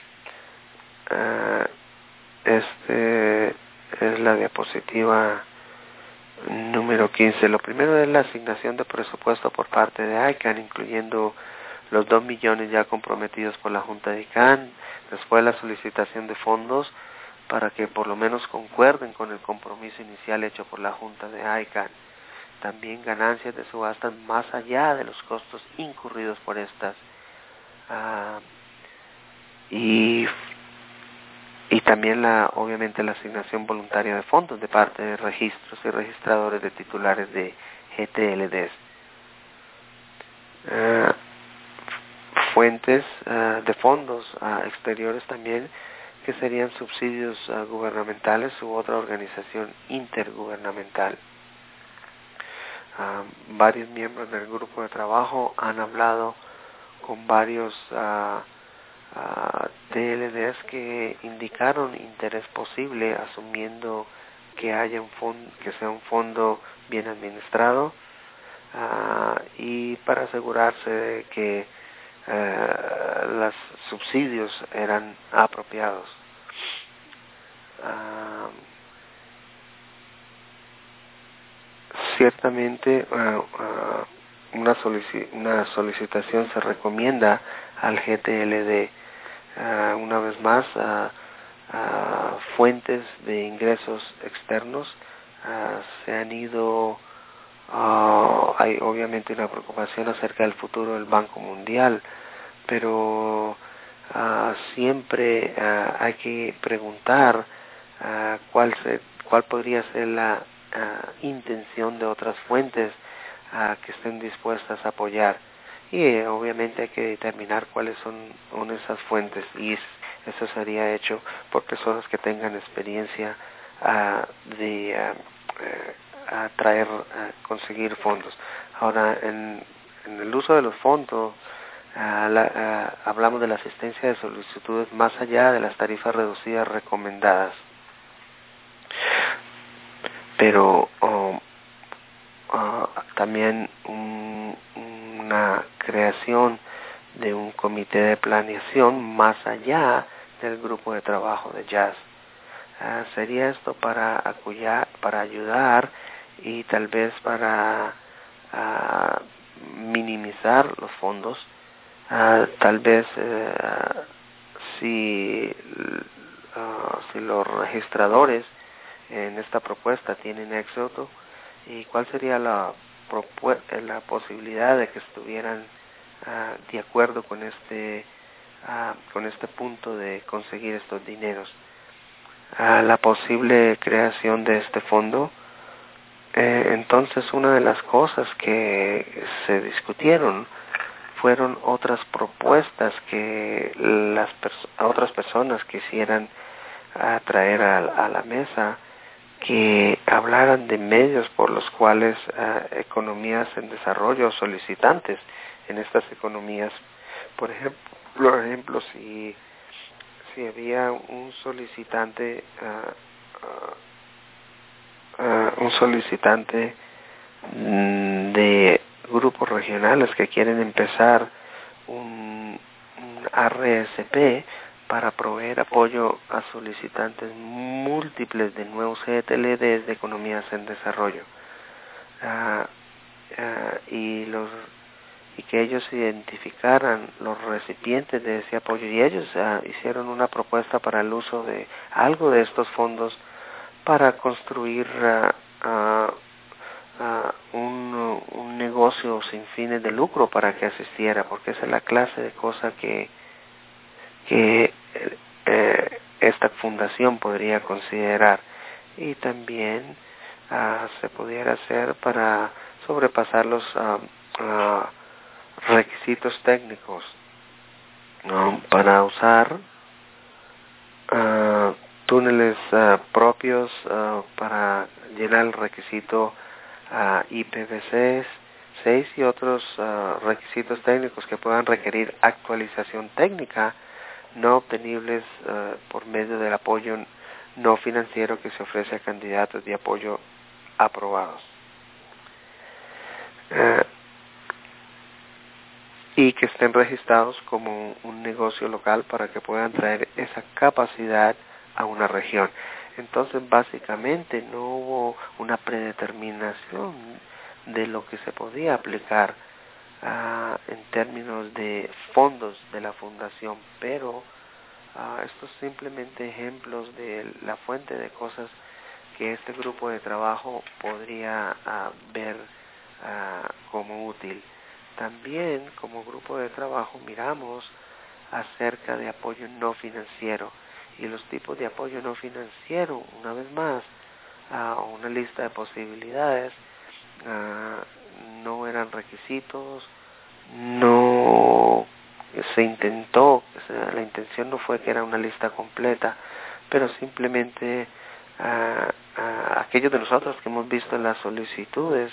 Es la diapositiva número 15. Lo primero es la asignación de presupuesto por parte de ICANN, incluyendo los 2 millones ya comprometidos por la Junta de ICANN. Después la solicitación de fondos para que por lo menos concuerden con el compromiso inicial hecho por la Junta de ICANN. También ganancias de subastas más allá de los costos incurridos por estas. Y también obviamente la asignación voluntaria de fondos de parte de registros y registradores de titulares de GTLDs. Fuentes de fondos exteriores también, que serían subsidios gubernamentales u otra organización intergubernamental. Varios miembros del grupo de trabajo han hablado con varios TLDs que indicaron interés posible, asumiendo que haya que sea un fondo bien administrado, y para asegurarse de que los subsidios eran apropiados. Ciertamente una solicitación se recomienda al GTLD. Una vez más, fuentes de ingresos externos se han ido. Hay obviamente una preocupación acerca del futuro del Banco Mundial, pero siempre hay que preguntar cuál podría ser la intención de otras fuentes que estén dispuestas a apoyar, y obviamente hay que determinar cuáles son esas fuentes, y eso sería hecho por personas que tengan experiencia de conseguir fondos. Ahora, en el uso de los fondos, hablamos de la asistencia de solicitudes más allá de las tarifas reducidas recomendadas, pero también una creación de un comité de planeación más allá del grupo de trabajo de Jazz. Sería esto para ayudar y tal vez para minimizar los fondos. Tal vez si los registradores en esta propuesta tienen éxito, y cuál sería la posibilidad de que estuvieran de acuerdo con este punto de conseguir estos dineros. La posible creación de este fondo. Entonces, una de las cosas que se discutieron fueron otras propuestas que otras personas quisieran traer a la mesa, que hablaran de medios por los cuales economías en desarrollo, solicitantes en estas economías, por ejemplo, si había un solicitante de grupos regionales que quieren empezar un RSP para proveer apoyo a solicitantes múltiples de nuevos GTLDs de economías en desarrollo, y que ellos identificaran los recipientes de ese apoyo, y ellos hicieron una propuesta para el uso de algo de estos fondos para construir un negocio sin fines de lucro para que asistiera, porque esa es la clase de cosa que esta fundación podría considerar, y también se pudiera hacer para sobrepasar los requisitos técnicos, ¿no? Para usar túneles propios para llenar el requisito IPv6 y otros requisitos técnicos que puedan requerir actualización técnica no obtenibles por medio del apoyo no financiero que se ofrece a candidatos de apoyo aprobados, y que estén registrados como un negocio local para que puedan traer esa capacidad a una región. Entonces, básicamente no hubo una predeterminación de lo que se podía aplicar en términos de fondos de la fundación, pero estos simplemente ejemplos de la fuente de cosas que este grupo de trabajo podría ver como útil. También, como grupo de trabajo, miramos acerca de apoyo no financiero, y los tipos de apoyo no financiero, una vez más, una lista de posibilidades. No eran requisitos, no se intentó, la intención no fue que era una lista completa, pero simplemente aquellos de nosotros que hemos visto las solicitudes,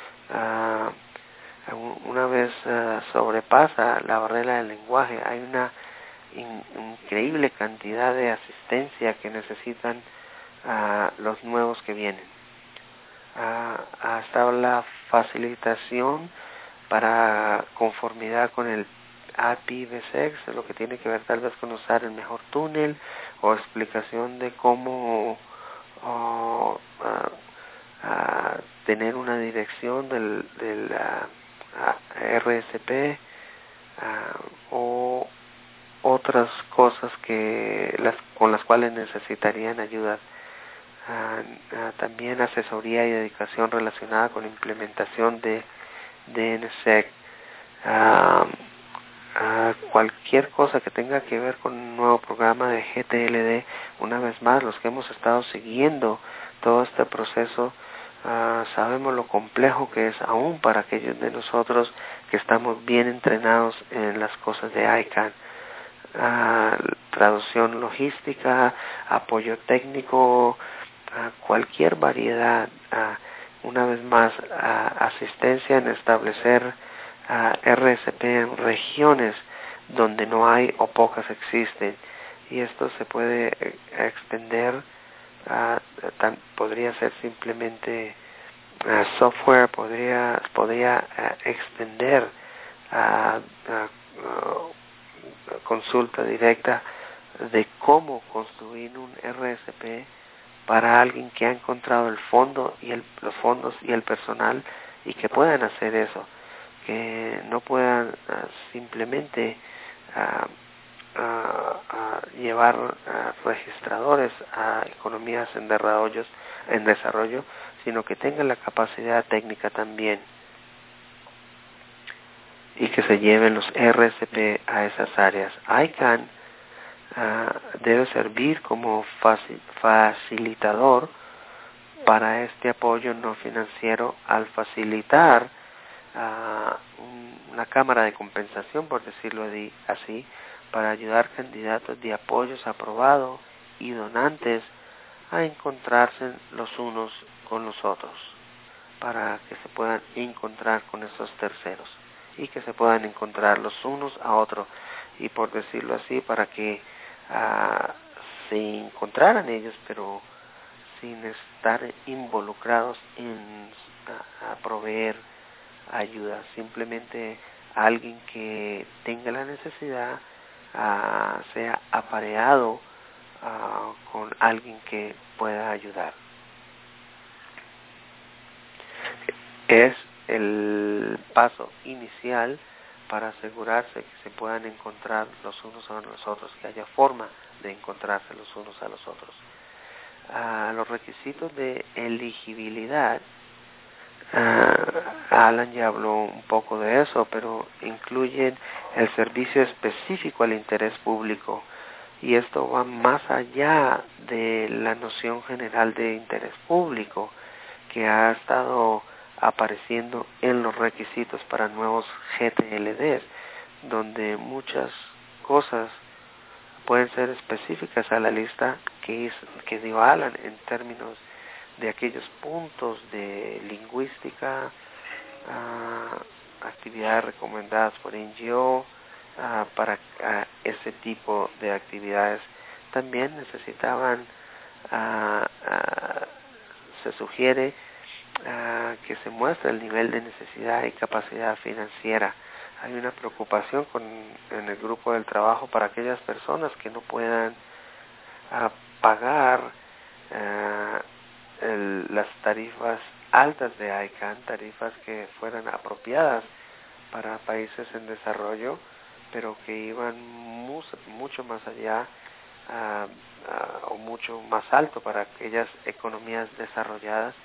una vez sobrepasa la barrera del lenguaje, hay una increíble cantidad de asistencia que necesitan los nuevos que vienen. Hasta la facilitación para conformidad con el IPv6, lo que tiene que ver tal vez con usar el mejor túnel, o explicación de cómo tener una dirección del RSP, o otras cosas con las cuales necesitarían ayuda. También asesoría y dedicación relacionada con implementación de NSEC, cualquier cosa que tenga que ver con un nuevo programa de GTLD. Una vez más, los que hemos estado siguiendo todo este proceso, sabemos lo complejo que es, aún para aquellos de nosotros que estamos bien entrenados en las cosas de ICANN. Traducción logística, apoyo técnico, cualquier variedad, una vez más, asistencia en establecer RSP en regiones donde no hay o pocas existen, y esto se puede extender, podría ser simplemente software, podría extender consulta directa de cómo construir un RSP para alguien que ha encontrado el fondo y los fondos y el personal, y que puedan hacer eso, que no puedan simplemente llevar registradores a economías en desarrollo, sino que tengan la capacidad técnica también, y que se lleven los RSP a esas áreas. ICANN debe servir como facilitador para este apoyo no financiero, al facilitar una cámara de compensación, por decirlo así, para ayudar candidatos de apoyos aprobados y donantes a encontrarse los unos con los otros, para que se puedan encontrar con esos terceros y que se puedan encontrar los unos a otros, y por decirlo así, para que se encontraran ellos, pero sin estar involucrados en proveer ayuda. Simplemente alguien que tenga la necesidad sea apareado con alguien que pueda ayudar. Es el paso inicial para asegurarse que se puedan encontrar los unos a los otros, que haya forma de encontrarse los unos a los otros. Los requisitos de elegibilidad, Alan ya habló un poco de eso, pero incluyen el servicio específico al interés público, y esto va más allá de la noción general de interés público que ha estado apareciendo en los requisitos para nuevos GTLDs, donde muchas cosas pueden ser específicas a la lista que dio Alan en términos de aquellos puntos de lingüística, actividades recomendadas por NGO, para ese tipo de actividades. También necesitaban, se sugiere que se muestre el nivel de necesidad y capacidad financiera. Hay una preocupación en el grupo del trabajo para aquellas personas que no puedan pagar las tarifas altas de ICANN, tarifas que fueran apropiadas para países en desarrollo, pero que iban mucho más allá o mucho más alto para aquellas economías desarrolladas,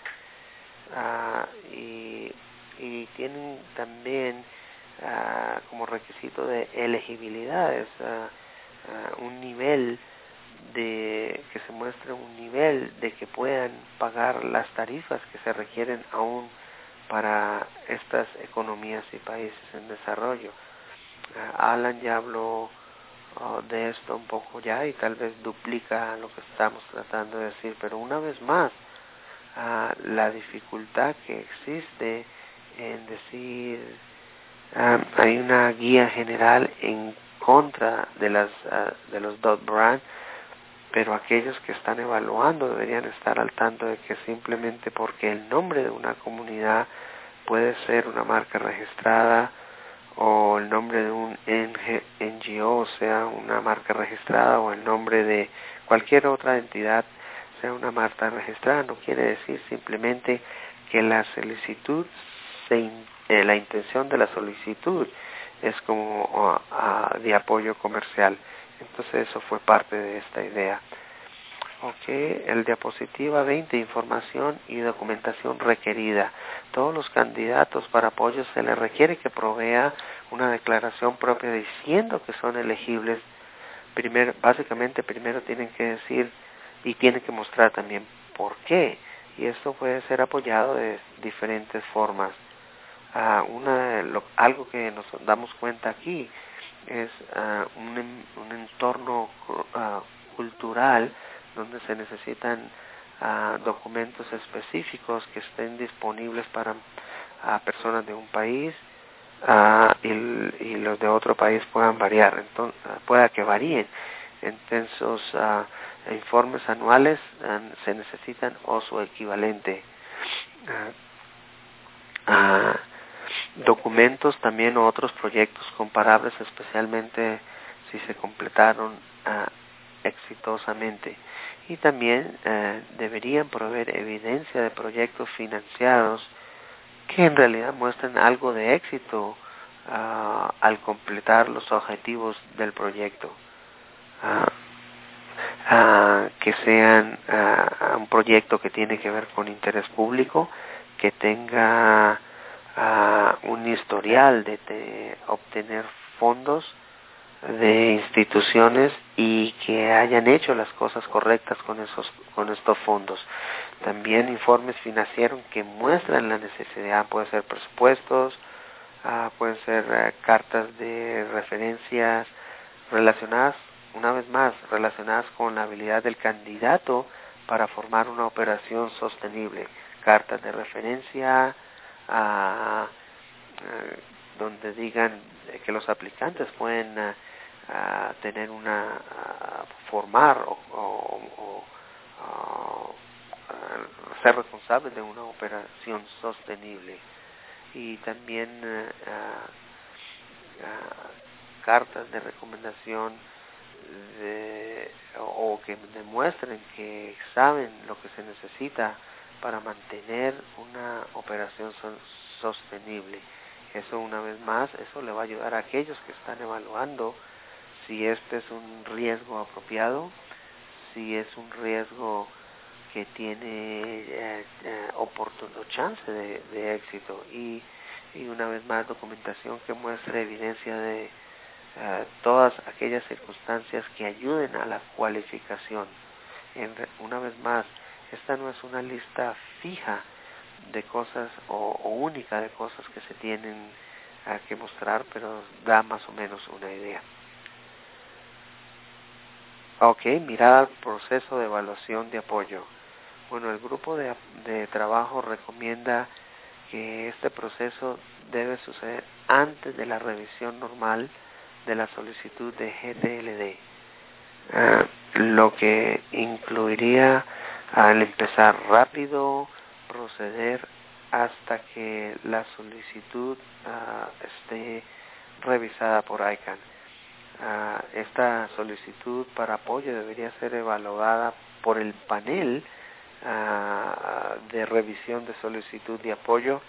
y tienen también como requisito de elegibilidad un nivel que se muestre un nivel de que puedan pagar las tarifas que se requieren aún para estas economías y países en desarrollo. Alan ya habló de esto un poco ya, y tal vez duplica lo que estamos tratando de decir, pero una vez más, la dificultad que existe en decir hay una guía general en contra de los Dodd-Brand, pero aquellos que están evaluando deberían estar al tanto de que simplemente porque el nombre de una comunidad puede ser una marca registrada, o el nombre de un NGO sea una marca registrada, o el nombre de cualquier otra entidad sea una marca registrada, no quiere decir simplemente que la solicitud, la intención de la solicitud es como de apoyo comercial. Entonces eso fue parte de esta idea. El diapositiva 20, información y documentación requerida. Todos los candidatos para apoyo se les requiere que provea una declaración propia diciendo que son elegibles. Básicamente primero tienen que decir y tienen que mostrar también por qué, y esto puede ser apoyado de diferentes formas. Algo que nos damos cuenta aquí es un entorno cultural donde se necesitan documentos específicos que estén disponibles para personas de un país, y los de otro país puedan variar, entonces pueda que varíen. Entonces informes anuales se necesitan o su equivalente. Documentos también o otros proyectos comparables, especialmente si se completaron exitosamente, y también deberían proveer evidencia de proyectos financiados que en realidad muestren algo de éxito al completar los objetivos del proyecto, que sean un proyecto que tiene que ver con interés público, que tenga un historial de obtener fondos de instituciones y que hayan hecho las cosas correctas con estos fondos. También informes financieros que muestran la necesidad, puede ser presupuestos, pueden ser cartas de referencias relacionadas, una vez más, relacionadas con la habilidad del candidato para formar una operación sostenible. Cartas de referencia donde digan que los aplicantes pueden tener formar o ser responsables de una operación sostenible. Y también cartas de recomendación o que demuestren que saben lo que se necesita para mantener una operación sostenible. Eso, una vez más, eso le va a ayudar a aquellos que están evaluando si este es un riesgo apropiado, si es un riesgo que tiene oportuno chance de éxito, y una vez más documentación que muestre evidencia de todas aquellas circunstancias que ayuden a la cualificación. Una vez más, esta no es una lista fija de cosas o única de cosas que se tienen que mostrar, pero da más o menos una idea. Ok, mirada al proceso de evaluación de apoyo. Bueno, el grupo de trabajo recomienda que este proceso debe suceder antes de la revisión normal de la solicitud de GTLD, lo que incluiría al empezar rápido, proceder hasta que la solicitud esté revisada por ICANN. Esta solicitud para apoyo debería ser evaluada por el panel de revisión de solicitud de apoyo.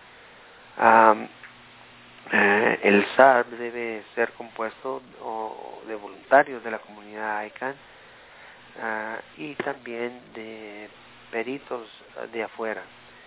El SARP debe ser compuesto de voluntarios de la comunidad ICANN y también de peritos de afuera,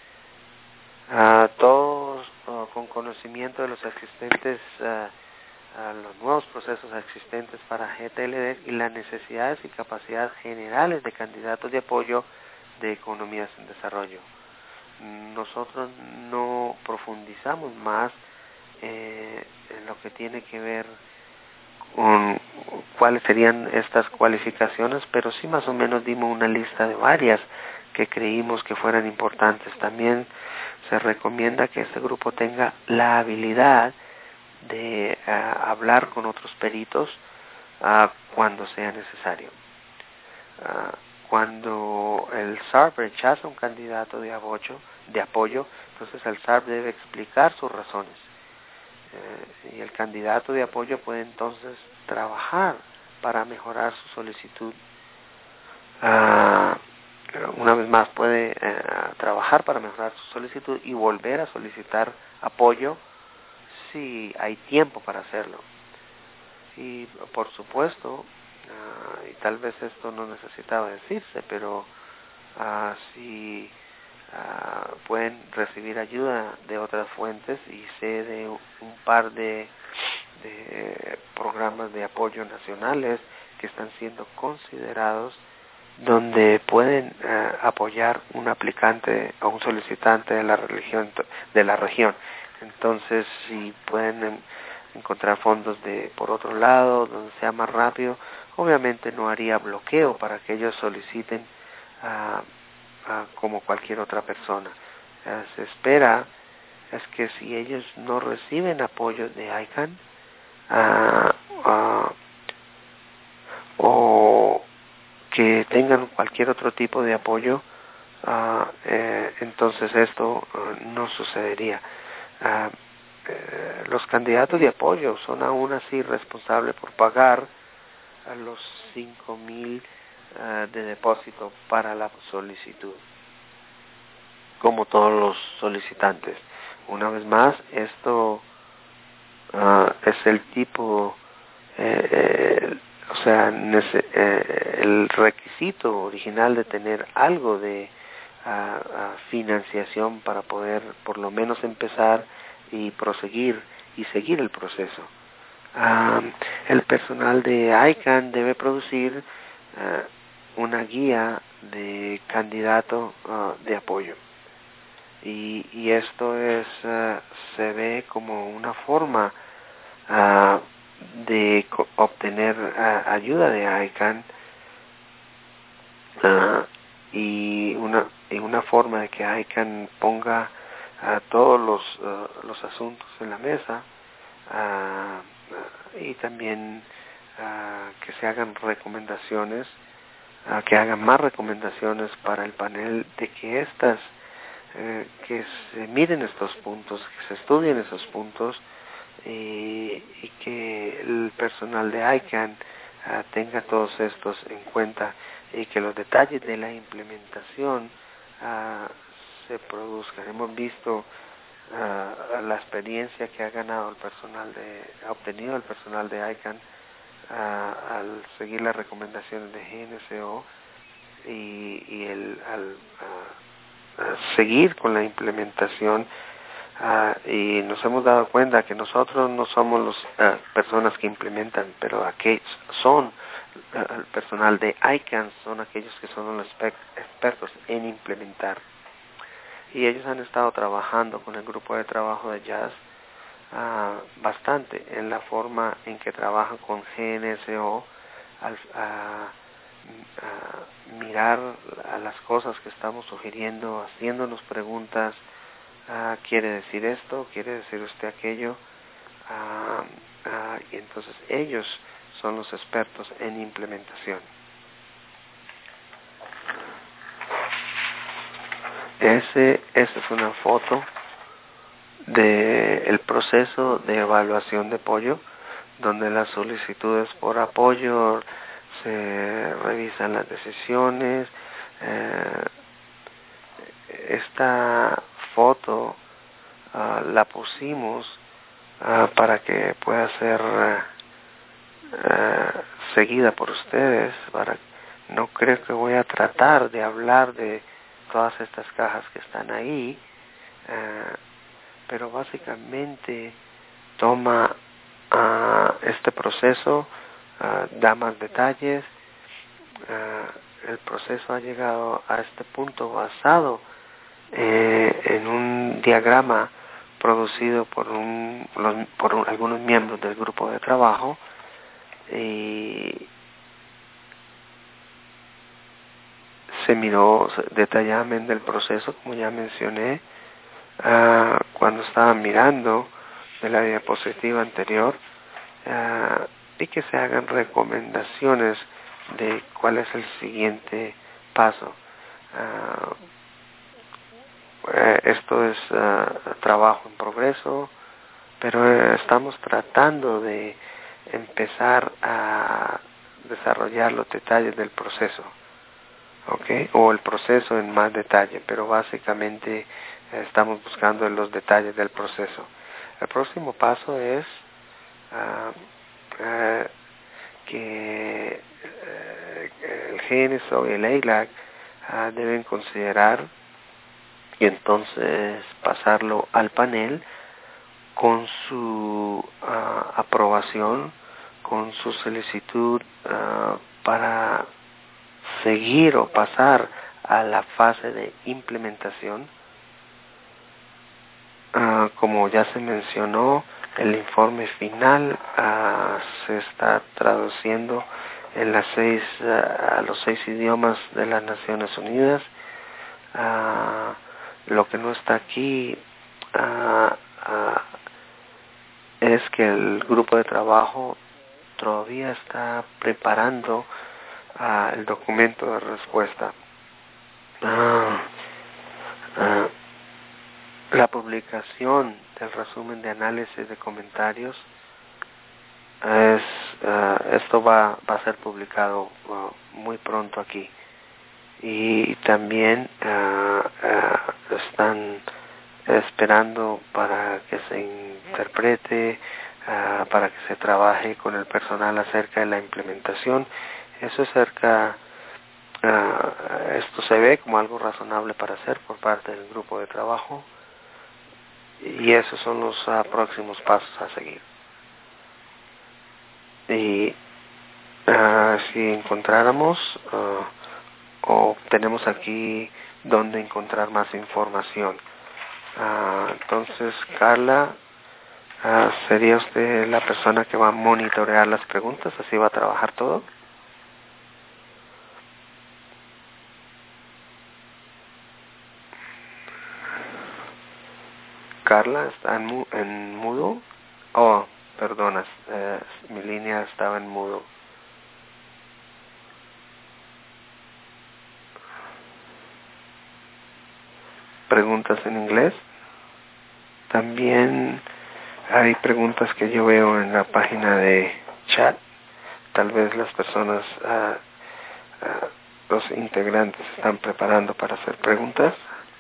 todos con conocimiento de los existentes los nuevos procesos existentes para GTLD y las necesidades y capacidades generales de candidatos de apoyo de economías en desarrollo. Nosotros no profundizamos más en lo que tiene que ver con cuáles serían estas cualificaciones, pero sí más o menos dimos una lista de varias que creímos que fueran importantes. También se recomienda que este grupo tenga la habilidad de hablar con otros peritos cuando sea necesario. Cuando el SARP rechaza un candidato de apoyo, entonces el SARP debe explicar sus razones. Y el candidato de apoyo puede entonces trabajar para mejorar su solicitud. Una vez más, puede trabajar para mejorar su solicitud y volver a solicitar apoyo si hay tiempo para hacerlo. Y por supuesto, y tal vez esto no necesitaba decirse, pero si pueden recibir ayuda de otras fuentes, y sé de un par de programas de apoyo nacionales que están siendo considerados, donde pueden apoyar un aplicante o un solicitante de la región. Entonces, si pueden encontrar fondos por otro lado, donde sea más rápido, obviamente no haría bloqueo para que ellos soliciten como cualquier otra persona. Se espera es que si ellos no reciben apoyo de ICANN o que tengan cualquier otro tipo de apoyo, entonces esto no sucedería. Los candidatos de apoyo son aún así responsables por pagar los $5,000 de depósito para la solicitud, como todos los solicitantes. Una vez más, esto es el tipo, el requisito original de tener algo de financiación para poder por lo menos empezar y proseguir y seguir el proceso. El personal de ICANN debe producir una guía de candidato de apoyo. y esto es se ve como una forma de obtener ayuda de ICANN, y una forma de que ICANN ponga todos los asuntos en la mesa, y también que se hagan recomendaciones, que hagan más recomendaciones para el panel, de que que se miren estos puntos, que se estudien esos puntos, y que el personal de ICANN tenga todos estos en cuenta, y que los detalles de la implementación se produzcan. Hemos visto la experiencia que ha ganado ha obtenido el personal de ICANN al seguir las recomendaciones de GNSO, y al seguir con la implementación, y nos hemos dado cuenta que nosotros no somos las personas que implementan, pero aquellos son el personal de ICANN, son aquellos que son los expertos en implementar, y ellos han estado trabajando con el grupo de trabajo de Jazz bastante en la forma en que trabajan con GNSO, al mirar a las cosas que estamos sugiriendo, haciéndonos preguntas. ¿Quiere decir esto? ¿Quiere decir usted aquello? Y entonces ellos son los expertos en implementación. Esa es una foto del proceso de evaluación de apoyo, donde las solicitudes por apoyo se revisan, las decisiones. Esta foto la pusimos para que pueda ser seguida por ustedes. No creo que voy a tratar de hablar de todas estas cajas que están ahí, pero básicamente toma este proceso, da más detalles. El proceso ha llegado a este punto basado en un diagrama producido por algunos miembros del grupo de trabajo, y se miró detalladamente el proceso, como ya mencioné cuando estaba mirando de la diapositiva anterior, y que se hagan recomendaciones de cuál es el siguiente paso. Esto es trabajo en progreso, pero estamos tratando de empezar a desarrollar los detalles del proceso, ¿okay? O el proceso en más detalle, pero básicamente estamos buscando los detalles del proceso. El próximo paso es que el GNSO y el EILAC deben considerar y entonces pasarlo al panel con su aprobación, con su solicitud para seguir o pasar a la fase de implementación. Como ya se mencionó, el informe final se está traduciendo en a los 6 idiomas de las Naciones Unidas. Lo que no está aquí es que el grupo de trabajo todavía está preparando el documento de respuesta. La publicación del resumen de análisis de comentarios esto va a ser publicado muy pronto aquí, y también están esperando para que se interprete, para que se trabaje con el personal acerca de la implementación. Esto se ve como algo razonable para hacer por parte del grupo de trabajo, y esos son los próximos pasos a seguir. Y si encontráramos o tenemos aquí donde encontrar más información, Entonces, Carla, ¿sería usted la persona que va a monitorear las preguntas? ¿Así va a trabajar todo? Carla, ¿está en mudo? Oh, perdona, mi línea estaba en mudo. ¿Preguntas en inglés? También hay preguntas que yo veo en la página de chat. Tal vez las personas, los integrantes están preparando para hacer preguntas.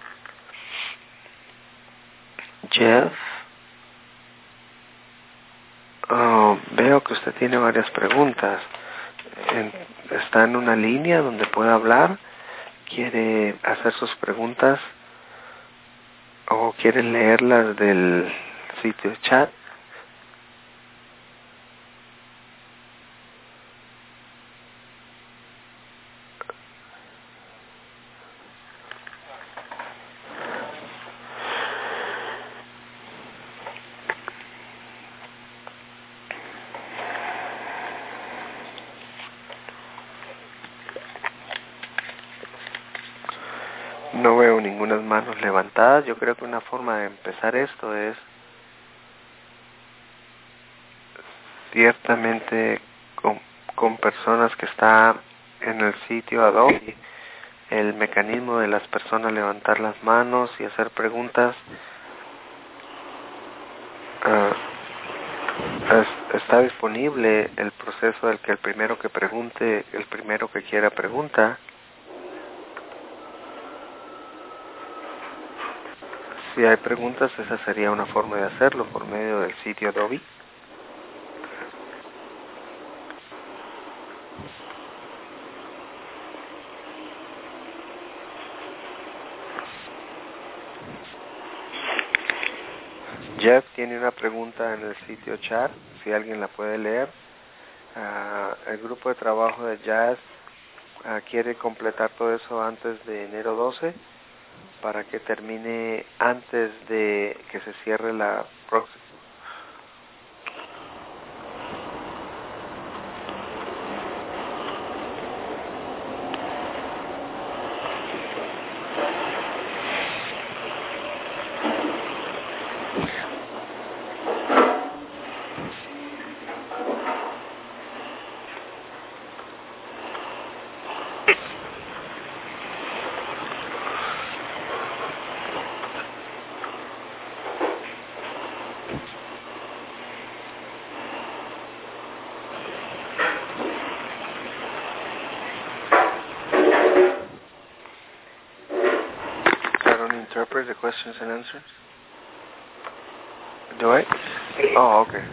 Jeff, veo que usted tiene varias preguntas. ¿Está en una línea donde puede hablar? ¿Quiere hacer sus preguntas o quiere leerlas del sitio chat? No veo ninguna manos levantadas. Yo creo que una forma de empezar esto es ciertamente con personas que están en el sitio Adobe. El mecanismo de las personas levantar las manos y hacer preguntas está disponible el proceso del que el primero que pregunte, el primero que quiera pregunta. Si hay preguntas, esa sería una forma de hacerlo por medio del sitio Adobe. Jeff tiene una pregunta en el sitio chat, si alguien la puede leer. El grupo de trabajo de Jazz quiere completar todo eso antes de enero 12 para que termine antes de que se cierre la próxima. Interpret the questions and answers? Do I? Oh, okay.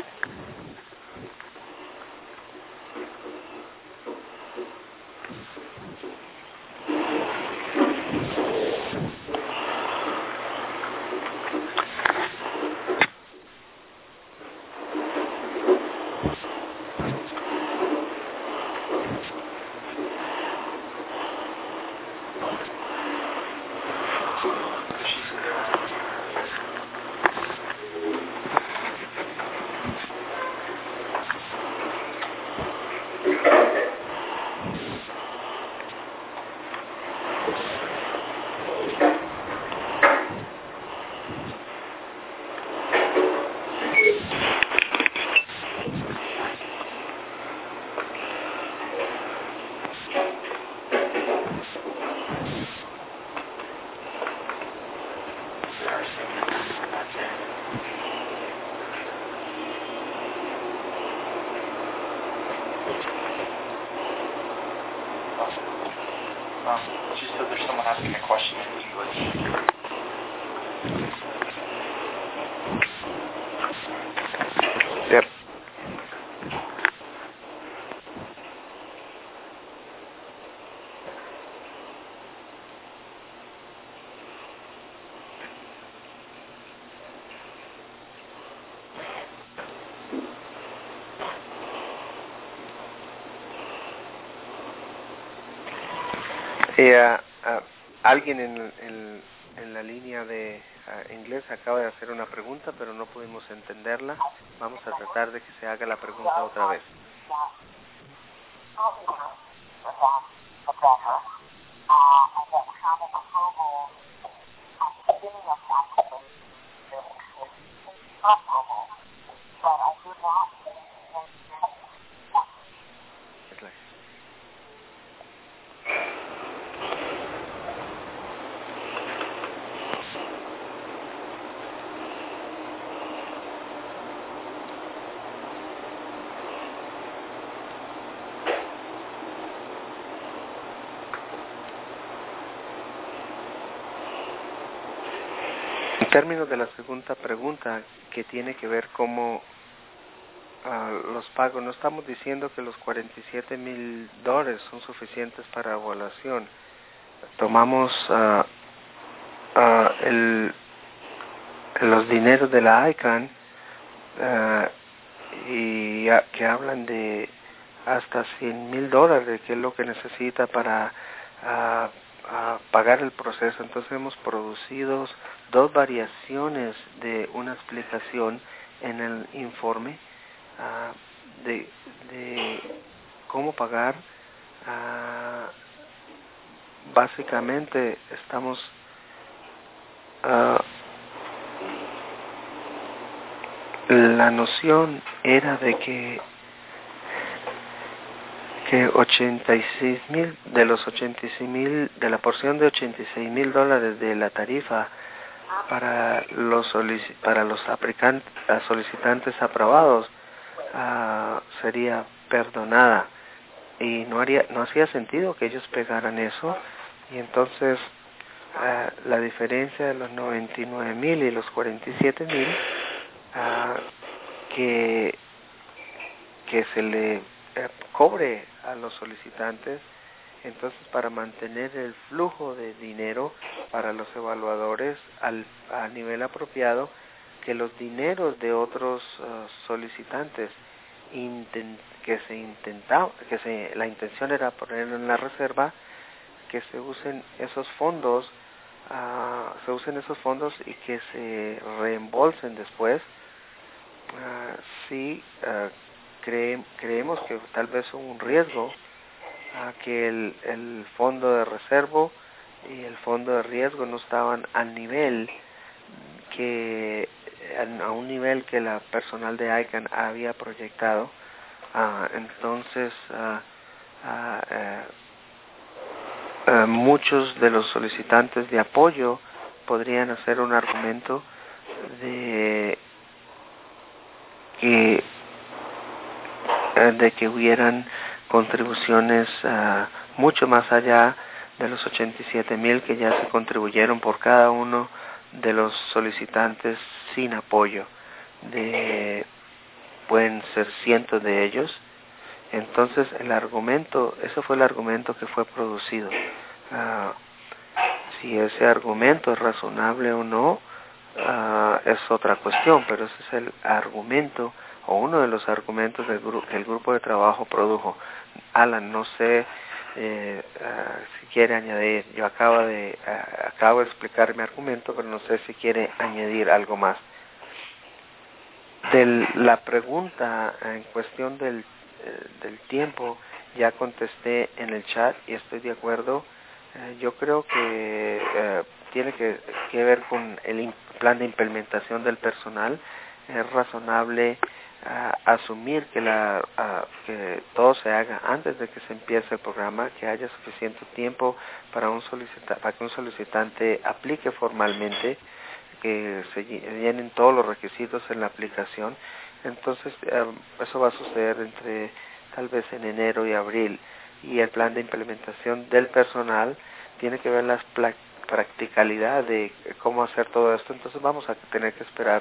She said there's someone asking a question in English. Yep. Alguien en en la línea de inglés acaba de hacer una pregunta, pero no pudimos entenderla. Vamos a tratar de que se haga la pregunta otra vez. En términos de la segunda pregunta, que tiene que ver cómo los pagos, no estamos diciendo que los $47,000 son suficientes para evaluación. Tomamos los dineros de la ICANN y que hablan de hasta $100,000, que es lo que necesita para pagar el proceso. Entonces hemos producido 2 variaciones de una explicación en el informe de cómo pagar. Básicamente estamos la noción era de que 86,000 de los 86,000 de la porción de $86,000 de la tarifa para los solicitantes aprobados sería perdonada, y no hacía sentido que ellos pegaran eso, y entonces la diferencia de los 99,000 y los 47,000 que se le cobre a los solicitantes, entonces para mantener el flujo de dinero para los evaluadores a nivel apropiado, que los dineros de otros solicitantes la intención era ponerlo en la reserva, que se usen esos fondos y que se reembolsen después. Creemos que tal vez hubo un riesgo que el fondo de reserva y el fondo de riesgo no estaban al nivel a un nivel que la personal de ICANN había proyectado. Entonces muchos de los solicitantes de apoyo podrían hacer un argumento de que hubieran contribuciones mucho más allá de los 87,000 que ya se contribuyeron por cada uno de los solicitantes sin apoyo. Pueden ser cientos de ellos. Entonces ese fue el argumento que fue producido. Si ese argumento es razonable o no, es otra cuestión, pero ese es el argumento o uno de los argumentos que el grupo de trabajo produjo. Alan, no sé si quiere añadir. Yo acabo de explicar mi argumento, pero no sé si quiere añadir algo más. La pregunta en cuestión del tiempo, ya contesté en el chat y estoy de acuerdo. Yo creo que tiene que ver con el plan de implementación del personal. Es razonable asumir que todo se haga antes de que se empiece el programa, que haya suficiente tiempo para que un solicitante aplique formalmente, que se llenen todos los requisitos en la aplicación. Entonces eso va a suceder tal vez en enero y abril, y el plan de implementación del personal tiene que ver las practicalidad de cómo hacer todo esto. Entonces vamos a tener que esperar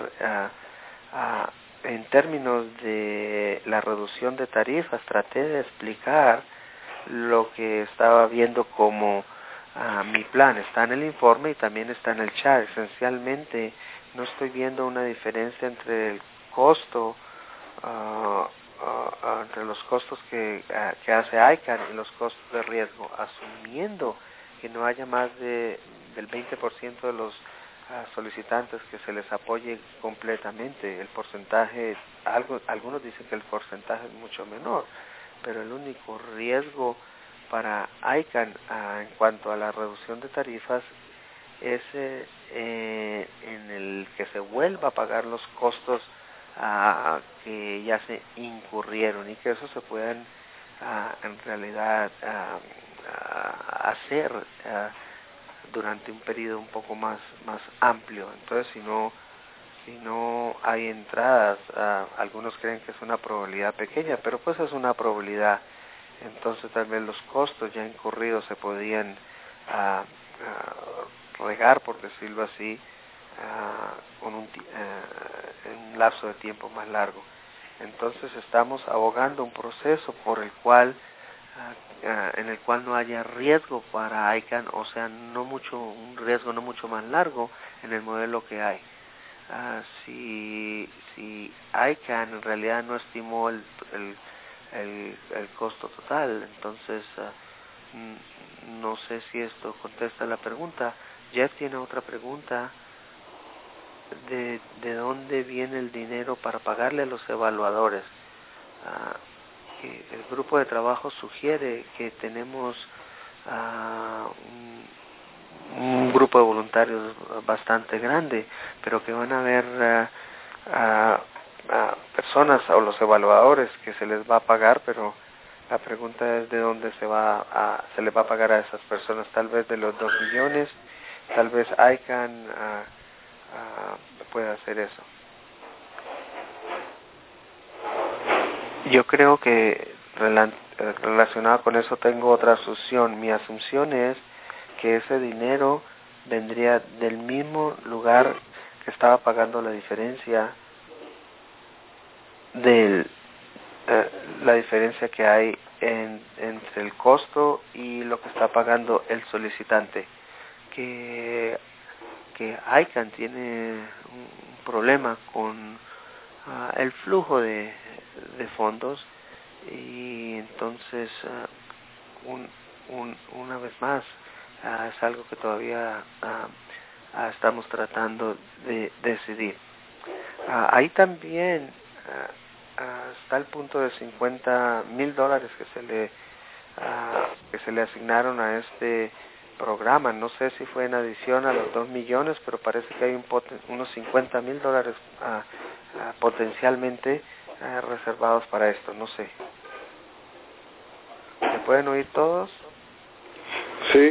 en términos de la reducción de tarifas. Traté de explicar lo que estaba viendo como mi plan. Está en el informe y también está en el chat. Esencialmente no estoy viendo una diferencia entre el costo entre los costos que hace ICANN y los costos de riesgo, asumiendo que no haya más de del 20% de los solicitantes que se les apoye completamente. El porcentaje, algunos dicen que el porcentaje es mucho menor, pero el único riesgo para ICANN en cuanto a la reducción de tarifas es en el que se vuelva a pagar los costos que ya se incurrieron y que eso se puedan en realidad hacer durante un periodo un poco más amplio. Entonces, si no hay entradas, algunos creen que es una probabilidad pequeña, pero pues es una probabilidad. Entonces tal vez los costos ya incurridos se podían regar, por decirlo así, con un lapso de tiempo más largo. Entonces estamos abogando un proceso por el cual en el cual no haya riesgo para ICANN, o sea, un riesgo no mucho más largo en el modelo que hay. Si ICANN en realidad no estimó el costo total, entonces no sé si esto contesta la pregunta. Jeff tiene otra pregunta. ¿De dónde viene el dinero para pagarle a los evaluadores? Que el grupo de trabajo sugiere que tenemos un grupo de voluntarios bastante grande, pero que van a haber personas o los evaluadores que se les va a pagar, pero la pregunta es de dónde se les va a pagar a esas personas. Tal vez de los 2 millones, tal vez ICANN puede hacer eso. Yo creo que relacionado con eso tengo otra asunción. Mi asunción es que ese dinero vendría del mismo lugar que estaba pagando la diferencia la diferencia que hay entre el costo y lo que está pagando el solicitante. Que ICANN tiene un problema con el flujo de fondos, y entonces una vez más es algo que todavía estamos tratando de decidir. Ahí también está el punto de $50,000 que se le asignaron a este programa. No sé si fue en adición a los 2 millones, pero parece que hay unos $50,000 potencialmente reservados para esto. No sé. ¿Me pueden oír todos? Sí.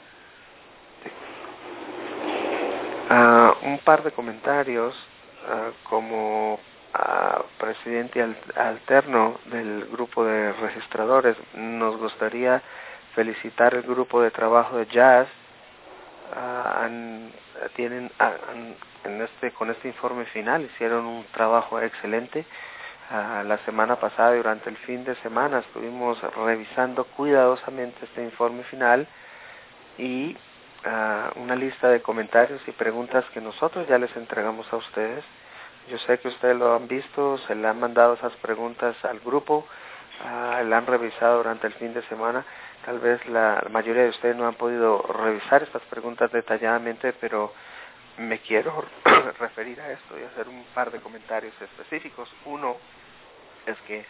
Un par de comentarios. Como presidente alterno del grupo de registradores, nos gustaría felicitar el grupo de trabajo de Jazz. Con este informe final hicieron un trabajo excelente. La semana pasada, durante el fin de semana, estuvimos revisando cuidadosamente este informe final y una lista de comentarios y preguntas que nosotros ya les entregamos a ustedes. Yo sé que ustedes lo han visto, se le han mandado esas preguntas al grupo, la han revisado durante el fin de semana. Tal vez la mayoría de ustedes no han podido revisar estas preguntas detalladamente, pero me quiero referir a esto y hacer un par de comentarios específicos. Uno es que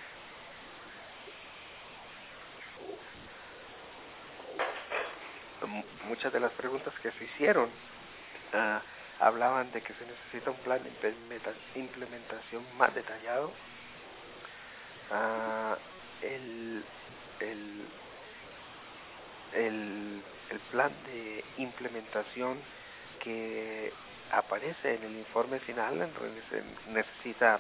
muchas de las preguntas que se hicieron hablaban de que se necesita un plan de implementación más detallado. El plan de implementación que aparece en el informe final necesita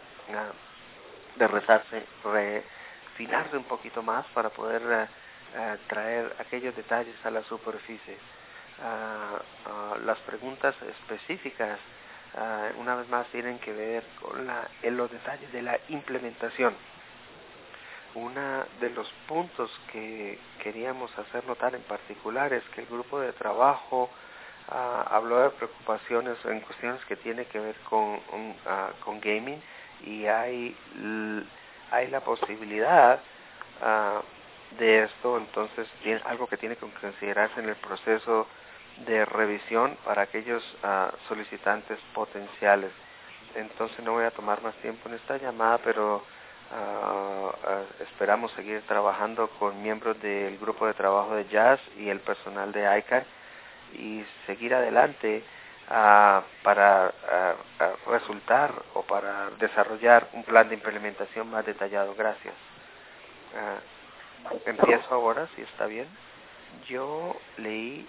refinarse un poquito más para poder traer aquellos detalles a la superficie. Las preguntas específicas una vez más tienen que ver con los detalles de la implementación. Uno de los puntos que queríamos hacer notar en particular es que el grupo de trabajo habló de preocupaciones en cuestiones que tienen que ver con gaming, y hay la posibilidad de esto. Entonces algo que tiene que considerarse en el proceso de revisión para aquellos solicitantes potenciales. Entonces no voy a tomar más tiempo en esta llamada, pero esperamos seguir trabajando con miembros del grupo de trabajo de Jazz y el personal de ICANN y seguir adelante para resultar o para desarrollar un plan de implementación más detallado. Gracias. Empiezo ahora, si está bien. Yo leí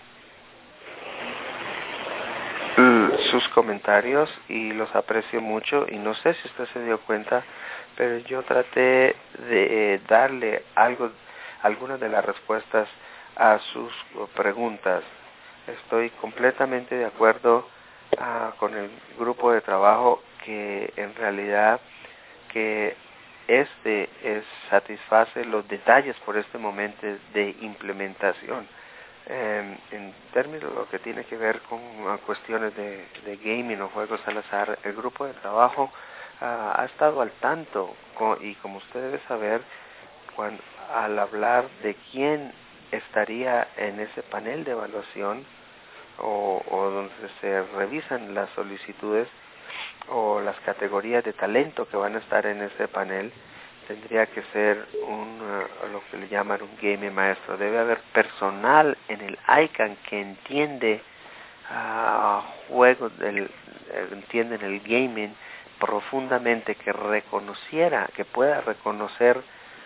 sus comentarios y los aprecio mucho, y no sé si usted se dio cuenta, pero yo traté de darle algunas de las respuestas a sus preguntas. Estoy completamente de acuerdo con el grupo de trabajo que en realidad que satisface los detalles por este momento de implementación. En términos de lo que tiene que ver con cuestiones de gaming o juegos al azar, el grupo de trabajo ha estado al tanto y como usted debe saber, al hablar de quién estaría en ese panel de evaluación o donde se revisan las solicitudes o las categorías de talento que van a estar en ese panel, tendría que ser lo que le llaman un game maestro. Debe haber personal en el ICANN que entiende juegos, entienden el gaming profundamente, que pueda reconocer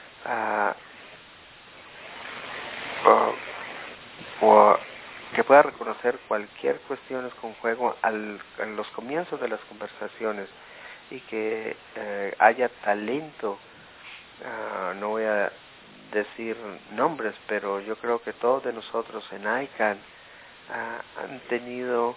que pueda reconocer cualquier cuestión con juego en los comienzos de las conversaciones y que haya talento. No voy a decir nombres, pero yo creo que todos de nosotros en ICANN han tenido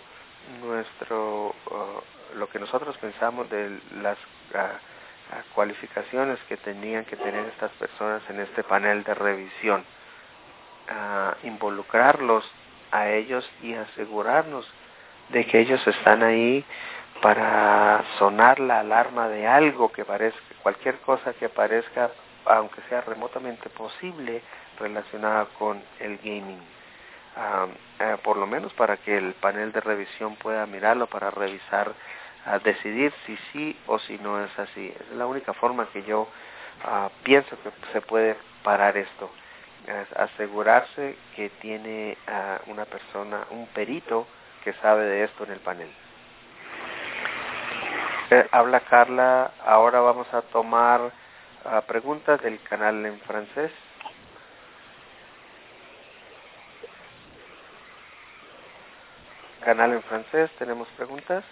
lo que nosotros pensamos de las cualificaciones que tenían que tener estas personas en este panel de revisión. Involucrarlos a ellos y asegurarnos de que ellos están ahí para sonar la alarma de algo que parezca, cualquier cosa que parezca, aunque sea remotamente posible, relacionada con el gaming. Por lo menos para que el panel de revisión pueda mirarlo, para revisar, decidir si sí o si no es así. Es la única forma que yo pienso que se puede parar esto. Es asegurarse que tiene una persona, un perito que sabe de esto en el panel. Habla Carla. Ahora vamos a tomar preguntas del canal en francés. Canal en francés, ¿tenemos preguntas?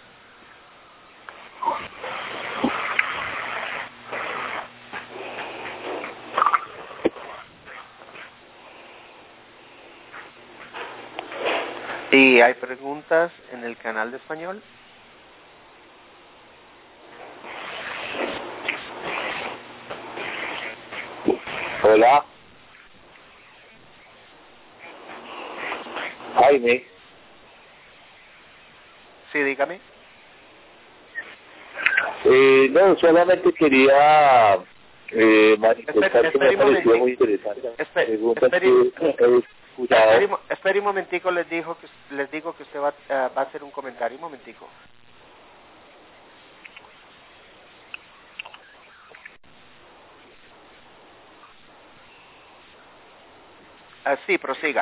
¿Y hay preguntas en el canal de español? Hola. Jaime. Sí, dígame. No, solamente quería manifestar que me pareció muy interesante. Espere un momentico, les digo que usted va a hacer un comentario. Un momentico. Sí, prosiga.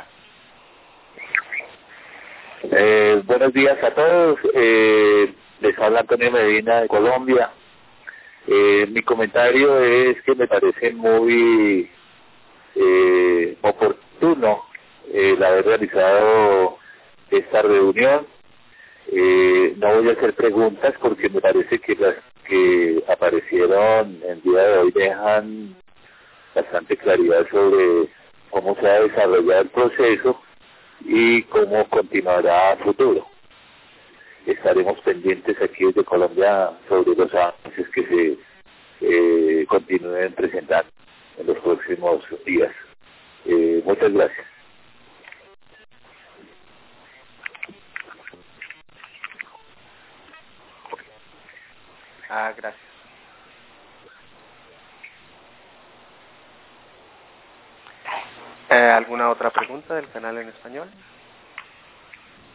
Buenos días a todos. Les habla Antonio Medina de Colombia. Mi comentario es que me parece muy oportuno el haber realizado esta reunión. No voy a hacer preguntas porque me parece que las que aparecieron el día de hoy dejan bastante claridad sobre cómo se va a desarrollar el proceso y cómo continuará a futuro. Estaremos pendientes aquí desde Colombia sobre los avances que se continúen presentando en los próximos días. Muchas gracias. Gracias. ¿Alguna otra pregunta del canal en español?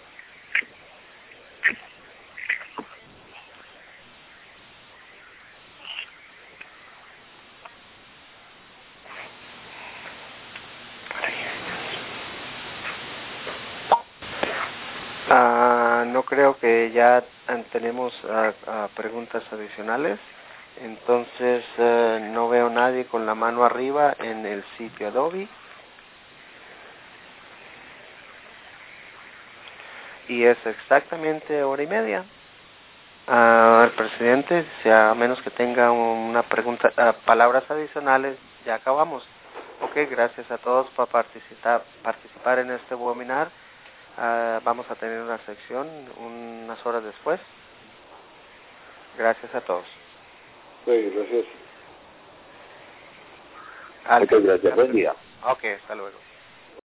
No creo que ya tenemos preguntas adicionales. Entonces no veo nadie con la mano arriba en el sitio Adobe. Y es exactamente 1:30. El presidente, a menos que tenga una pregunta, palabras adicionales, ya acabamos. Ok, gracias a todos por participar en este webinar. Vamos a tener una sección unas horas después. Gracias a todos. Sí, gracias. ¿Alguien? Muchas gracias. Buen día. Ok, hasta luego.